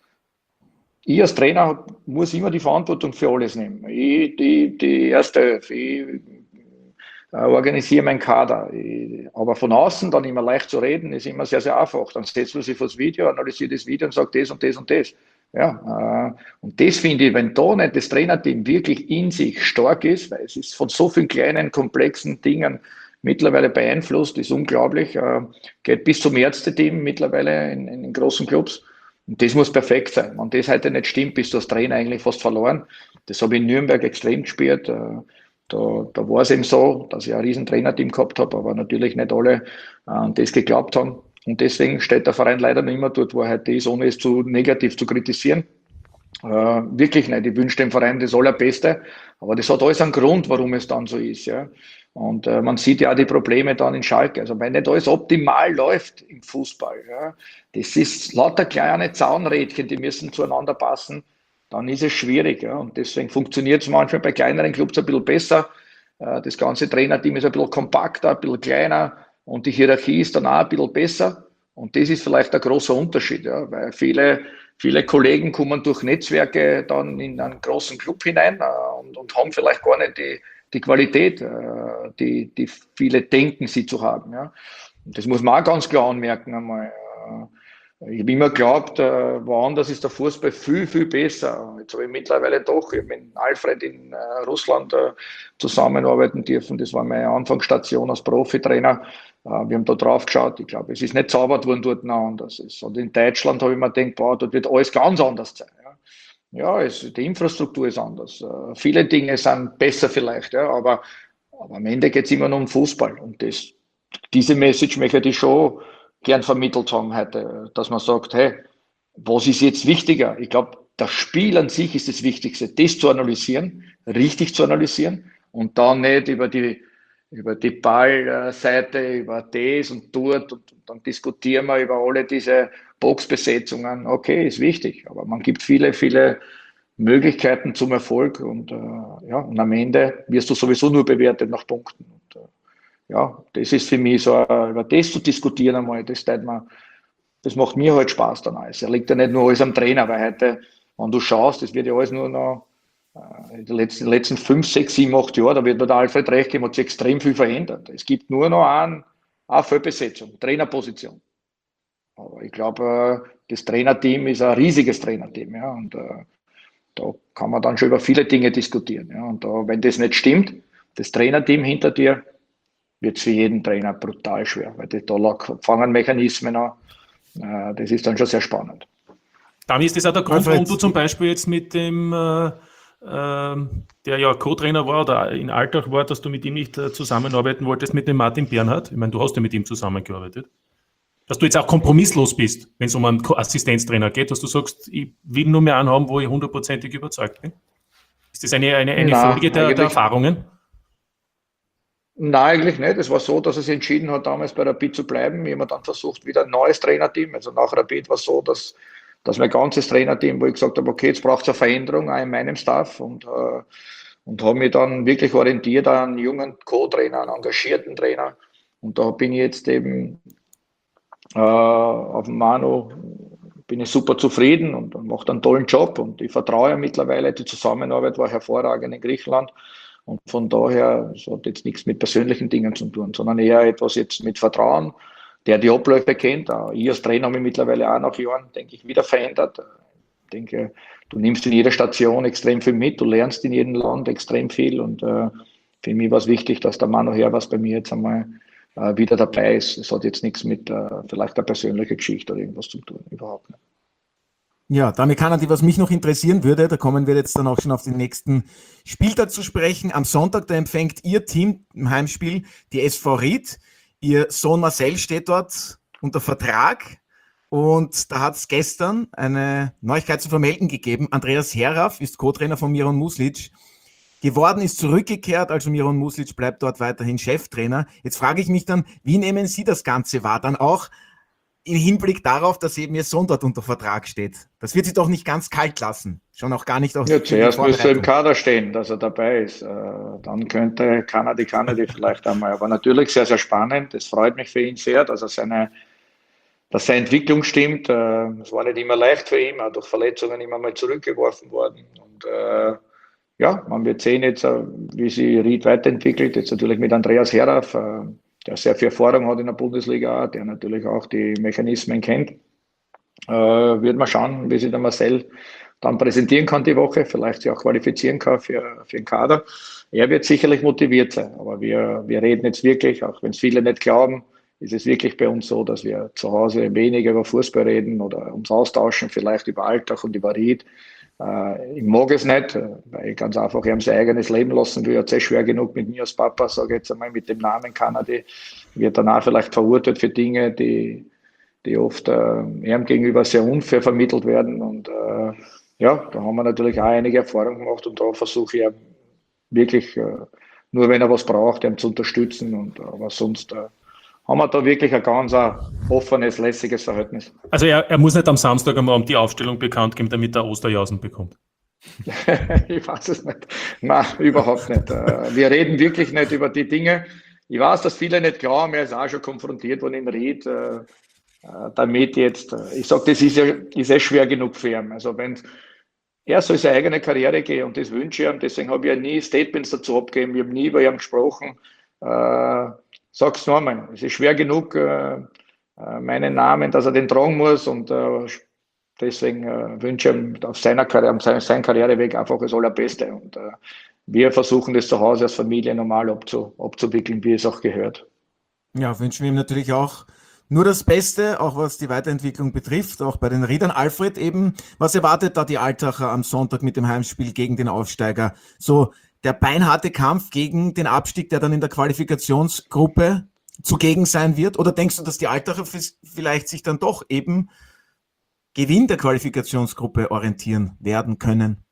ich als Trainer muss immer die Verantwortung für alles nehmen. Ich, die, die erste Elf, ich äh, organisiere meinen Kader. Ich, aber von außen dann immer leicht zu reden, ist immer sehr, sehr einfach. Dann setzt man sich vor das Video, analysiert das Video und sagt das und das und das. Ja, äh, und das finde ich, wenn da nicht das Trainerteam wirklich in sich stark ist, weil es ist von so vielen kleinen, komplexen Dingen mittlerweile beeinflusst, ist unglaublich, äh, geht bis zum Ärzteteam mittlerweile in, in großen Clubs. Und das muss perfekt sein. Wenn das heute nicht stimmt, bist du als Trainer eigentlich fast verloren. Das habe ich in Nürnberg extrem gespürt. Äh, da, da war es eben so, dass ich ein riesen Trainerteam gehabt habe, aber natürlich nicht alle äh, das geglaubt haben. Und deswegen steht der Verein leider nicht mehr dort, wo er heute ist, ohne es zu negativ zu kritisieren. Äh, wirklich nicht. Ich wünsche dem Verein das Allerbeste, aber das hat alles einen Grund, warum es dann so ist. Ja. Und äh, man sieht ja auch die Probleme dann in Schalke. Also wenn nicht alles optimal läuft im Fußball, ja, das ist lauter kleine Zaunrädchen, die müssen zueinander passen, dann ist es schwierig. Ja. Und deswegen funktioniert es manchmal bei kleineren Clubs ein bisschen besser. Äh, das ganze Trainerteam ist ein bisschen kompakter, ein bisschen kleiner und die Hierarchie ist dann auch ein bisschen besser. Und das ist vielleicht ein großer Unterschied, ja, weil viele, viele Kollegen kommen durch Netzwerke dann in einen großen Club hinein äh, und, und haben vielleicht gar nicht die die Qualität, äh, die, die viele denken, sie zu haben. Ja. Und das muss man auch ganz klar anmerken einmal. Äh, ich habe immer geglaubt, äh, woanders ist der Fußball viel, viel besser. Jetzt habe ich mittlerweile doch, ich habe mit Alfred in äh, Russland äh, zusammenarbeiten dürfen. Das war meine Anfangsstation als Profitrainer. Äh, wir haben da drauf geschaut. Ich glaube, es ist nicht zaubert worden dort noch anders. Und in Deutschland habe ich mir gedacht, boah, dort wird alles ganz anders sein. Ja. Ja, es, die Infrastruktur ist anders. Uh, viele Dinge sind besser vielleicht, ja, aber, aber am Ende geht es immer nur um Fußball. Und das, diese Message möchte ich schon gern vermittelt haben heute, dass man sagt, hey, was ist jetzt wichtiger? Ich glaube, das Spiel an sich ist das Wichtigste, das zu analysieren, richtig zu analysieren und dann nicht über die, über die Ballseite, über das und dort und dann diskutieren wir über alle diese Boxbesetzungen. Okay, ist wichtig, aber man gibt viele, viele Möglichkeiten zum Erfolg und, äh, ja, und am Ende wirst du sowieso nur bewertet nach Punkten. Und, äh, ja, das ist für mich so, äh, über das zu diskutieren einmal, das, man, das macht mir halt Spaß dann alles. Er liegt ja nicht nur alles am Trainer, weil heute, wenn du schaust, das wird ja alles nur noch äh, in den letzten, letzten fünf, sechs, sieben, acht Jahren, da wird nur der Alfred recht geben, hat sich extrem viel verändert. Es gibt nur noch einen, eine Feldbesetzung, Trainerposition. Aber ich glaube, das Trainerteam ist ein riesiges Trainerteam, ja, und äh, da kann man dann schon über viele Dinge diskutieren, ja, und da, wenn das nicht stimmt, das Trainerteam hinter dir, wird es für jeden Trainer brutal schwer, weil die, da fangen Mechanismen an, äh, das ist dann schon sehr spannend. Damit ist das auch der Grund, warum du zum Beispiel jetzt mit dem, äh, äh, der ja Co-Trainer war oder in Alltag war, dass du mit ihm nicht äh, zusammenarbeiten wolltest, mit dem Martin Bernhard. Ich meine, du hast ja mit ihm zusammengearbeitet. Dass du jetzt auch kompromisslos bist, wenn es um einen Assistenztrainer geht, dass du sagst, ich will nur mehr einen haben, wo ich hundertprozentig überzeugt bin. Ist das eine, eine, eine Nein, Folge der, der Erfahrungen? Nein, eigentlich nicht. Es war so, dass er sich entschieden hat, damals bei Rapid zu bleiben. Wir haben dann versucht, wieder ein neues Trainerteam. Also nach Rapid war es so, dass, dass mein ganzes Trainerteam, wo ich gesagt habe, okay, jetzt braucht es eine Veränderung auch in meinem Staff und, äh, und habe mich dann wirklich orientiert an einen jungen Co-Trainer, einen engagierten Trainer. Und da bin ich jetzt eben Uh, auf dem Manu bin ich super zufrieden und macht einen tollen Job und ich vertraue ja mittlerweile, die Zusammenarbeit war hervorragend in Griechenland und von daher, es hat jetzt nichts mit persönlichen Dingen zu tun, sondern eher etwas jetzt mit Vertrauen, der die Abläufe kennt. Ich als Trainer habe mich mittlerweile auch nach Jahren, denke ich, wieder verändert. Ich denke, du nimmst in jeder Station extrem viel mit, du lernst in jedem Land extrem viel und uh, für mich war es wichtig, dass der Manu Herwas bei mir jetzt einmal wieder dabei ist. Es hat jetzt nichts mit äh, vielleicht einer persönlichen Geschichte oder irgendwas zu tun, überhaupt nicht. Ja, damit kann die, was mich noch interessieren würde, da kommen wir jetzt dann auch schon auf den nächsten Spieltag zu sprechen. Am Sonntag, da empfängt Ihr Team im Heimspiel die S V Ried. Ihr Sohn Marcel steht dort unter Vertrag und da hat es gestern eine Neuigkeit zu vermelden gegeben. Andreas Heraf ist Co-Trainer von Miron Muslic geworden, ist zurückgekehrt, also Miron Muslic bleibt dort weiterhin Cheftrainer. Jetzt frage ich mich dann, wie nehmen Sie das Ganze wahr? Dann auch im Hinblick darauf, dass eben Ihr Sohn dort unter Vertrag steht. Das wird Sie doch nicht ganz kalt lassen. Schon auch gar nicht aus ja, zuerst müsste er im Kader stehen, dass er dabei ist. Dann könnte Kanadi Kanadi vielleicht einmal. Aber natürlich sehr, sehr spannend. Es freut mich für ihn sehr, dass er seine, dass seine Entwicklung stimmt. Es war nicht immer leicht für ihn, auch durch Verletzungen immer mal zurückgeworfen worden. Und äh, ja, man wird sehen jetzt, wie sich Ried weiterentwickelt. Jetzt natürlich mit Andreas Heraf, der sehr viel Erfahrung hat in der Bundesliga, der natürlich auch die Mechanismen kennt. Äh, wird man schauen, wie sich der Marcel dann präsentieren kann die Woche, vielleicht sich auch qualifizieren kann für, für den Kader. Er wird sicherlich motiviert sein, aber wir, wir reden jetzt wirklich, auch wenn es viele nicht glauben, ist es wirklich bei uns so, dass wir zu Hause weniger über Fußball reden oder uns austauschen, vielleicht über Alltag und über Ried. Äh, ich mag es nicht, weil ich ganz einfach ihm sein eigenes Leben lassen will. Er hat es eh schwer genug mit mir als Papa, sage ich jetzt einmal, mit dem Namen Kanadi. Wird dann auch vielleicht verurteilt für Dinge, die, die oft äh, ihm gegenüber sehr unfair vermittelt werden. Und äh, ja, da haben wir natürlich auch einige Erfahrungen gemacht und da versuche ich wirklich, äh, nur wenn er was braucht, ihm zu unterstützen. Und, aber sonst äh, haben wir da wirklich ein ganz ein offenes, lässiges Verhältnis. Also er, er muss nicht am Samstag am Abend die Aufstellung bekannt geben, damit er Osterjausen bekommt. Ich weiß es nicht. Nein, überhaupt nicht. Wir reden wirklich nicht über die Dinge. Ich weiß, dass viele nicht glauben, er ist auch schon konfrontiert worden im Ried, damit jetzt, ich sage, das ist ja ist eh schwer genug für ihn. Also wenn er soll seine eigene Karriere gehen und das wünsche ich ihm, deswegen habe ich ja nie Statements dazu abgegeben, ich habe nie über ihn gesprochen. Äh, sag's noch einmal, es ist schwer genug, äh, meinen Namen, dass er den tragen muss und äh, deswegen äh, wünsche ich ihm auf seiner Karriere, auf seinem Karriereweg einfach das Allerbeste und äh, wir versuchen das zu Hause als Familie normal abzu, abzuwickeln, wie es auch gehört. Ja, wünschen wir ihm natürlich auch nur das Beste, auch was die Weiterentwicklung betrifft, auch bei den Riedern. Alfred eben, was erwartet da die Altacher am Sonntag mit dem Heimspiel gegen den Aufsteiger? So der beinharte Kampf gegen den Abstieg, der dann in der Qualifikationsgruppe zugegen sein wird? Oder denkst du, dass die Altacher vielleicht sich dann doch eben Gewinn der Qualifikationsgruppe orientieren werden können?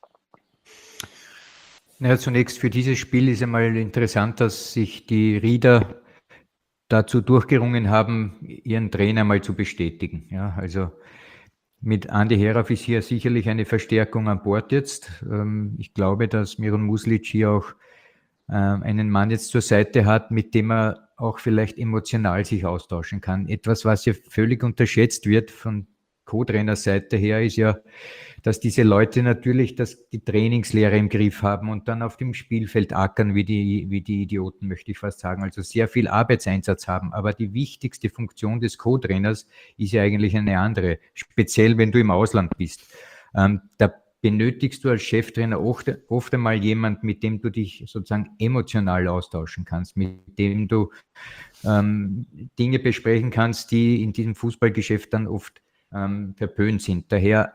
Naja, zunächst für dieses Spiel ist einmal interessant, dass sich die Rieder dazu durchgerungen haben, ihren Trainer mal zu bestätigen. Ja, also mit Andi Herauf ist hier sicherlich eine Verstärkung an Bord jetzt. Ich glaube, dass Miron Muslic hier auch einen Mann jetzt zur Seite hat, mit dem er auch vielleicht emotional sich austauschen kann. Etwas, was ja völlig unterschätzt wird von Co-Trainer-Seite her, ist ja, dass diese Leute natürlich das, die Trainingslehre im Griff haben und dann auf dem Spielfeld ackern wie die, wie die Idioten, möchte ich fast sagen. Also sehr viel Arbeitseinsatz haben. Aber die wichtigste Funktion des Co-Trainers ist ja eigentlich eine andere. Speziell, wenn du im Ausland bist. Ähm, da benötigst du als Cheftrainer oft, oft einmal jemand, mit dem du dich sozusagen emotional austauschen kannst, mit dem du ähm, Dinge besprechen kannst, die in diesem Fußballgeschäft dann oft ähm, verpönt sind. Daher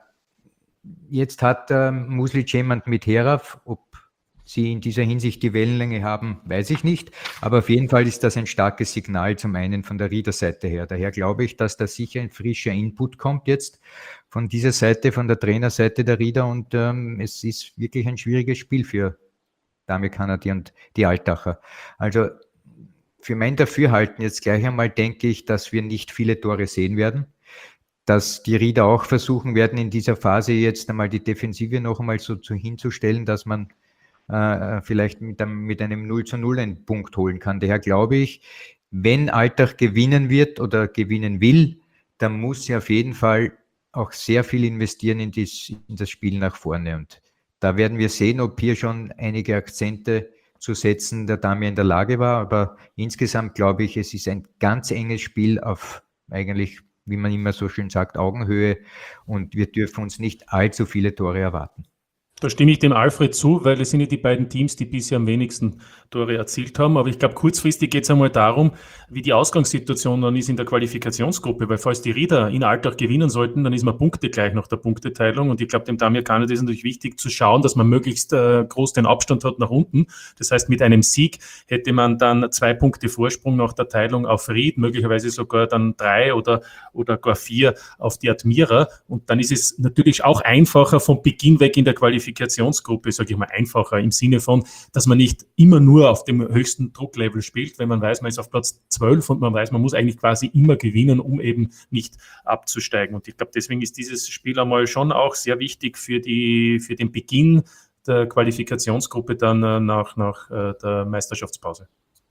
jetzt hat ähm, Muslic jemand mit Herauf, ob sie in dieser Hinsicht die Wellenlänge haben, weiß ich nicht, aber auf jeden Fall ist das ein starkes Signal zum einen von der Rieder-Seite her. Daher glaube ich, dass da sicher ein frischer Input kommt jetzt von dieser Seite, von der Trainerseite der Rieder und ähm, es ist wirklich ein schwieriges Spiel für Damir Kanadi und die Altacher. Also für mein Dafürhalten jetzt gleich einmal denke ich, dass wir nicht viele Tore sehen werden, dass die Rieder auch versuchen werden, in dieser Phase jetzt einmal die Defensive noch einmal so zu hinzustellen, dass man äh, vielleicht mit einem, mit einem null zu null einen Punkt holen kann. Daher glaube ich, wenn Altach gewinnen wird oder gewinnen will, dann muss sie auf jeden Fall auch sehr viel investieren in, dies, in das Spiel nach vorne. Und da werden wir sehen, ob hier schon einige Akzente zu setzen der Damir in der Lage war. Aber insgesamt glaube ich, es ist ein ganz enges Spiel auf eigentlich, wie man immer so schön sagt, Augenhöhe und wir dürfen uns nicht allzu viele Tore erwarten. Da stimme ich dem Alfred zu, weil es sind ja die beiden Teams, die bisher am wenigsten Tore erzielt haben. Aber ich glaube, kurzfristig geht es einmal darum, wie die Ausgangssituation dann ist in der Qualifikationsgruppe. Weil falls die Rieder in Altach gewinnen sollten, dann ist man Punkte gleich nach der Punkteteilung. Und ich glaube, dem Damir Kanadi ist natürlich wichtig zu schauen, dass man möglichst äh, groß den Abstand hat nach unten. Das heißt, mit einem Sieg hätte man dann zwei Punkte Vorsprung nach der Teilung auf Ried, möglicherweise sogar dann drei oder, oder gar vier auf die Admira. Und dann ist es natürlich auch einfacher vom Beginn weg in der Qualifikationsgruppe, sage ich mal, einfacher im Sinne von, dass man nicht immer nur auf dem höchsten Drucklevel spielt, wenn man weiß, man ist auf Platz zwölf und man weiß, man muss eigentlich quasi immer gewinnen, um eben nicht abzusteigen. Und ich glaube, deswegen ist dieses Spiel einmal schon auch sehr wichtig für die, für den Beginn der Qualifikationsgruppe dann nach, nach der Meisterschaftspause.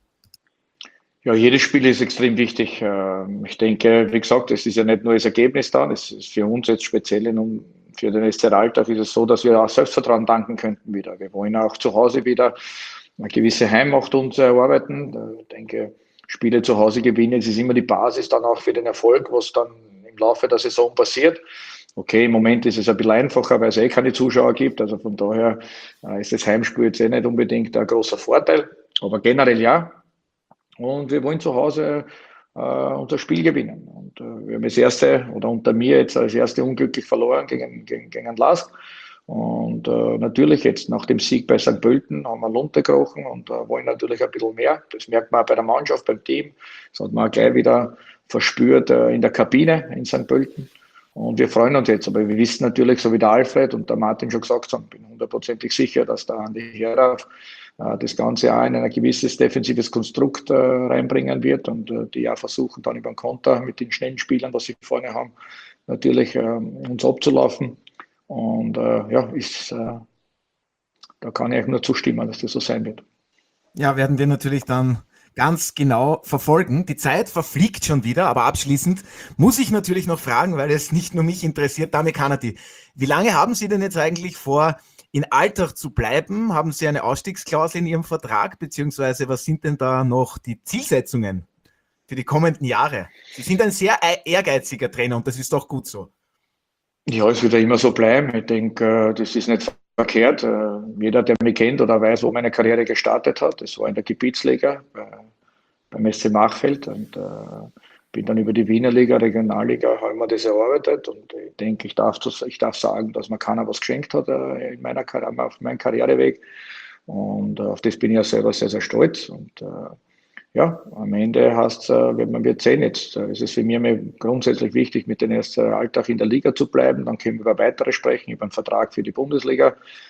Ja, jedes Spiel ist extrem wichtig. Ich denke, wie gesagt, es ist ja nicht nur das Ergebnis da, das ist für uns jetzt speziell in, für den S C Altach ist es so, dass wir auch Selbstvertrauen tanken könnten wieder. Wir wollen auch zu Hause wieder eine gewisse Heimmacht uns erarbeiten. Ich denke, Spiele zu Hause gewinnen, es ist immer die Basis dann auch für den Erfolg, was dann im Laufe der Saison passiert. Okay, im Moment ist es ein bisschen einfacher, weil es eh keine Zuschauer gibt. Also von daher ist das Heimspiel jetzt eh nicht unbedingt ein großer Vorteil. Aber generell ja. Und wir wollen zu Hause äh, unser Spiel gewinnen. Und äh, wir haben das erste, oder unter mir jetzt als erste unglücklich verloren gegen, gegen, gegen Lask. Und äh, natürlich jetzt nach dem Sieg bei Sankt Pölten haben wir runtergekrochen und äh, wollen natürlich ein bisschen mehr. Das merkt man auch bei der Mannschaft, beim Team. Das hat man auch gleich wieder verspürt äh, in der Kabine in Sankt Pölten. Und wir freuen uns jetzt. Aber wir wissen natürlich, so wie der Alfred und der Martin schon gesagt haben, bin hundertprozentig sicher, dass der Andi Hera äh, das Ganze auch in ein gewisses defensives Konstrukt äh, reinbringen wird und äh, die auch versuchen, dann über den Konter mit den schnellen Spielern, was sie vorne haben, natürlich äh, uns abzulaufen. Und äh, ja, ist, äh, da kann ich nur zustimmen, dass das so sein wird. Ja, werden wir natürlich dann ganz genau verfolgen. Die Zeit verfliegt schon wieder, aber abschließend muss ich natürlich noch fragen, weil es nicht nur mich interessiert, Damir Kanadi, wie lange haben Sie denn jetzt eigentlich vor, in Altach zu bleiben? Haben Sie eine Ausstiegsklausel in Ihrem Vertrag, beziehungsweise was sind denn da noch die Zielsetzungen für die kommenden Jahre? Sie sind ein sehr ehrgeiziger Trainer und das ist doch gut so. Ja, es wird ja immer so bleiben. Ich denke, das ist nicht verkehrt. Jeder, der mich kennt oder weiß, wo meine Karriere gestartet hat, das war in der Gebietsliga bei, beim S C Machfeld und äh, bin dann über die Wiener Liga, Regionalliga, habe mir das erarbeitet und ich denke, ich darf, ich darf sagen, dass mir keiner was geschenkt hat äh, in meiner, auf meinem Karriereweg und äh, auf das bin ich ja selber sehr, sehr stolz und äh, ja, am Ende heißt es, wenn man wird sehen, jetzt äh, ist es für mich grundsätzlich wichtig, mit den ersten Alltag in der Liga zu bleiben. Dann können wir über weitere sprechen, über einen Vertrag für die Bundesliga.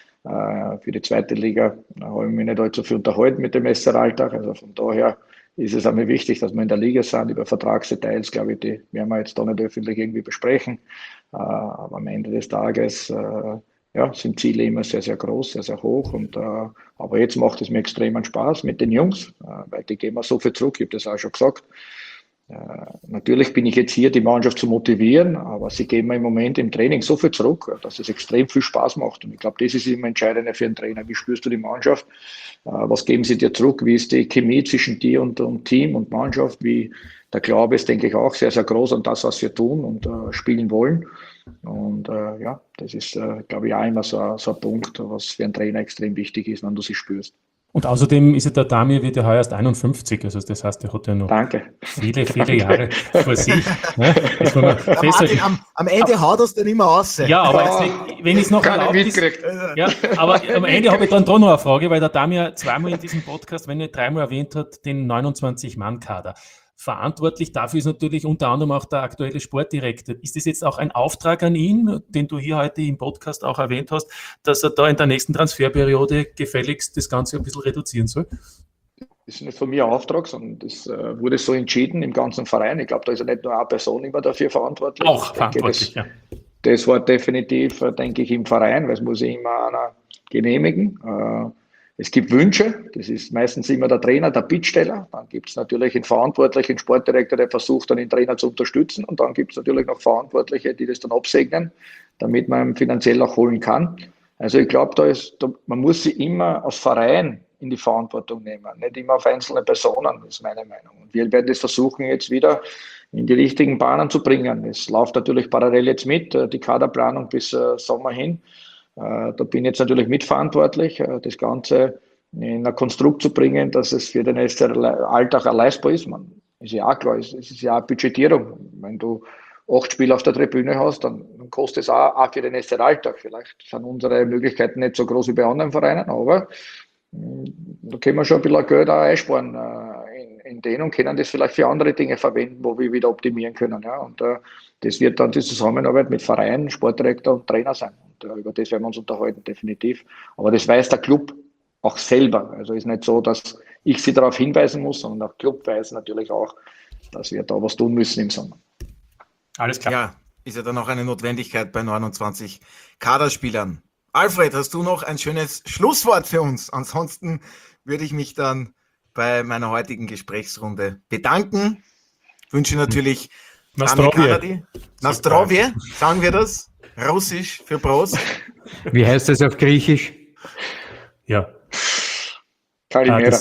Äh, für die zweite Liga da habe ich mich nicht allzu viel unterhalten mit dem S R Alltag. Also von daher ist es einmal wichtig, dass wir in der Liga sind. Über Vertragsdetails, glaube ich, die werden wir jetzt da nicht öffentlich irgendwie besprechen. Äh, aber am Ende des Tages äh, ja, sind Ziele immer sehr, sehr groß, sehr, sehr hoch. Und, äh, aber jetzt macht es mir extremen Spaß mit den Jungs, äh, weil die geben mir so viel zurück, ich habe das auch schon gesagt. Äh, natürlich bin ich jetzt hier, die Mannschaft zu motivieren, aber sie geben mir im Moment im Training so viel zurück, dass es extrem viel Spaß macht. Und ich glaube, das ist immer entscheidend für einen Trainer. Wie spürst du die Mannschaft? Äh, was geben sie dir zurück? Wie ist die Chemie zwischen dir und, und Team und Mannschaft? Wie, der Glaube ist, denke ich, auch sehr, sehr groß an das, was wir tun und äh, spielen wollen. Und äh, ja, das ist, äh, glaube ich, auch immer so, so ein Punkt, was für einen Trainer extrem wichtig ist, wenn du sie spürst. Und außerdem ist ja der Damir, wird ja heuer erst einundfünfzig, also das heißt, er hat ja noch Danke. viele, viele Jahre vor sich. Ne? Das ja, Martin, am, am Ende haut das dann immer aus. Ja, aber jetzt, wenn ich es noch erlaubt ist, ja, aber am Ende habe ich dann doch noch eine Frage, weil der Damir zweimal in diesem Podcast, wenn nicht dreimal erwähnt hat, den neunundzwanzig-Mann-Kader. Verantwortlich dafür ist natürlich unter anderem auch der aktuelle Sportdirektor. Ist das jetzt auch ein Auftrag an ihn, den du hier heute im Podcast auch erwähnt hast, dass er da in der nächsten Transferperiode gefälligst das Ganze ein bisschen reduzieren soll? Das ist nicht von mir ein Auftrag, sondern das äh, wurde so entschieden im ganzen Verein. Ich glaube, da ist ja nicht nur eine Person immer dafür verantwortlich. Auch denke, verantwortlich, das, ja. Das war definitiv, denke ich, im Verein, weil es muss ja immer einer genehmigen. Äh, Es gibt Wünsche, das ist meistens immer der Trainer, der Bittsteller. Dann gibt es natürlich einen verantwortlichen Sportdirektor, der versucht, dann den Trainer zu unterstützen. Und dann gibt es natürlich noch Verantwortliche, die das dann absegnen, damit man ihn finanziell auch holen kann. Also ich glaube, da ist, da, man muss sie immer als Verein in die Verantwortung nehmen, nicht immer auf einzelne Personen, das ist meine Meinung. Und wir werden das versuchen, jetzt wieder in die richtigen Bahnen zu bringen. Es läuft natürlich parallel jetzt mit, die Kaderplanung bis äh, Sommer hin. Da bin ich jetzt natürlich mitverantwortlich, das Ganze in ein Konstrukt zu bringen, dass es für den S C Alltag leistbar ist. Man ist ja auch klar, es ist ja auch Budgetierung. Wenn du acht Spiele auf der Tribüne hast, dann kostet es auch, auch für den S C Alltag. Vielleicht sind unsere Möglichkeiten nicht so groß wie bei anderen Vereinen, aber da können wir schon ein bisschen Geld auch einsparen in, in denen und können das vielleicht für andere Dinge verwenden, wo wir wieder optimieren können. Ja. Und uh, das wird dann die Zusammenarbeit mit Verein, Sportdirektor und Trainer sein. Und uh, über das werden wir uns unterhalten, definitiv. Aber das weiß der Club auch selber. Also ist nicht so, dass ich sie darauf hinweisen muss, sondern der Club weiß natürlich auch, dass wir da was tun müssen im Sommer. Alles klar. Ja, ist ja dann auch eine Notwendigkeit bei neunundzwanzig Kaderspielern. Alfred, hast du noch ein schönes Schlusswort für uns? Ansonsten würde ich mich dann bei meiner heutigen Gesprächsrunde bedanken. Ich wünsche natürlich Nastrovje. Nastrovje, sagen wir das? Russisch für Prost. Wie heißt das auf Griechisch? Ja. Kalimera.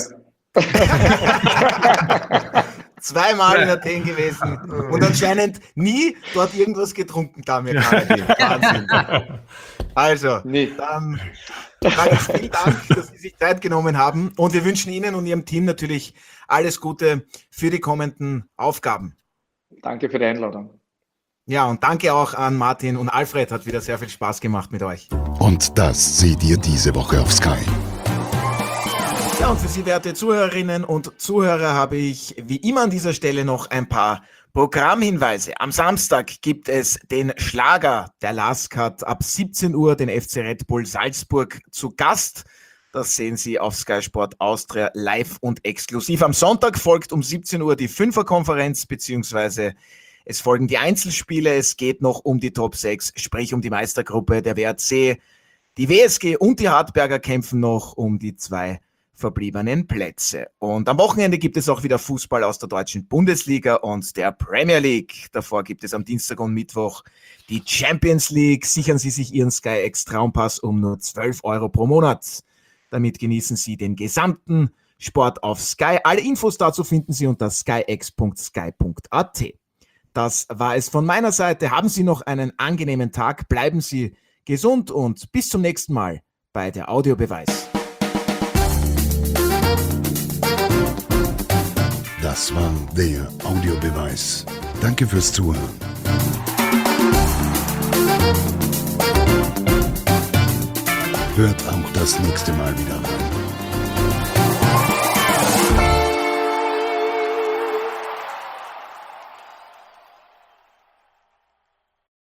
Ah, Zweimal in Athen gewesen und anscheinend nie dort irgendwas getrunken, Damir Kanadi. Wahnsinn. Also, Nee. dann sage ich vielen Dank, dass Sie sich Zeit genommen haben und wir wünschen Ihnen und Ihrem Team natürlich alles Gute für die kommenden Aufgaben. Danke für die Einladung. Ja, und danke auch an Martin und Alfred. Hat wieder sehr viel Spaß gemacht mit euch. Und das seht ihr diese Woche auf Sky. Ja, und für Sie, werte Zuhörerinnen und Zuhörer, habe ich wie immer an dieser Stelle noch ein paar Programmhinweise. Am Samstag gibt es den Schlager. Der Lask hat ab siebzehn Uhr den F C Red Bull Salzburg zu Gast. Das sehen Sie auf Sky Sport Austria live und exklusiv. Am Sonntag folgt um siebzehn Uhr die Fünferkonferenz, beziehungsweise es folgen die Einzelspiele. Es geht noch um die Top sechs, sprich um die Meistergruppe. Der W R C, die W S G und die Hartberger kämpfen noch um die zwei verbliebenen Plätze. Und am Wochenende gibt es auch wieder Fußball aus der deutschen Bundesliga und der Premier League. Davor gibt es am Dienstag und Mittwoch die Champions League. Sichern Sie sich Ihren SkyX Traumpass um nur zwölf Euro pro Monat. Damit genießen Sie den gesamten Sport auf Sky. Alle Infos dazu finden Sie unter skyx punkt sky punkt a t. Das war es von meiner Seite. Haben Sie noch einen angenehmen Tag. Bleiben Sie gesund und bis zum nächsten Mal bei der Audiobeweis. Das war der Audiobeweis. Danke fürs Zuhören. Hört auch das nächste Mal wieder rein.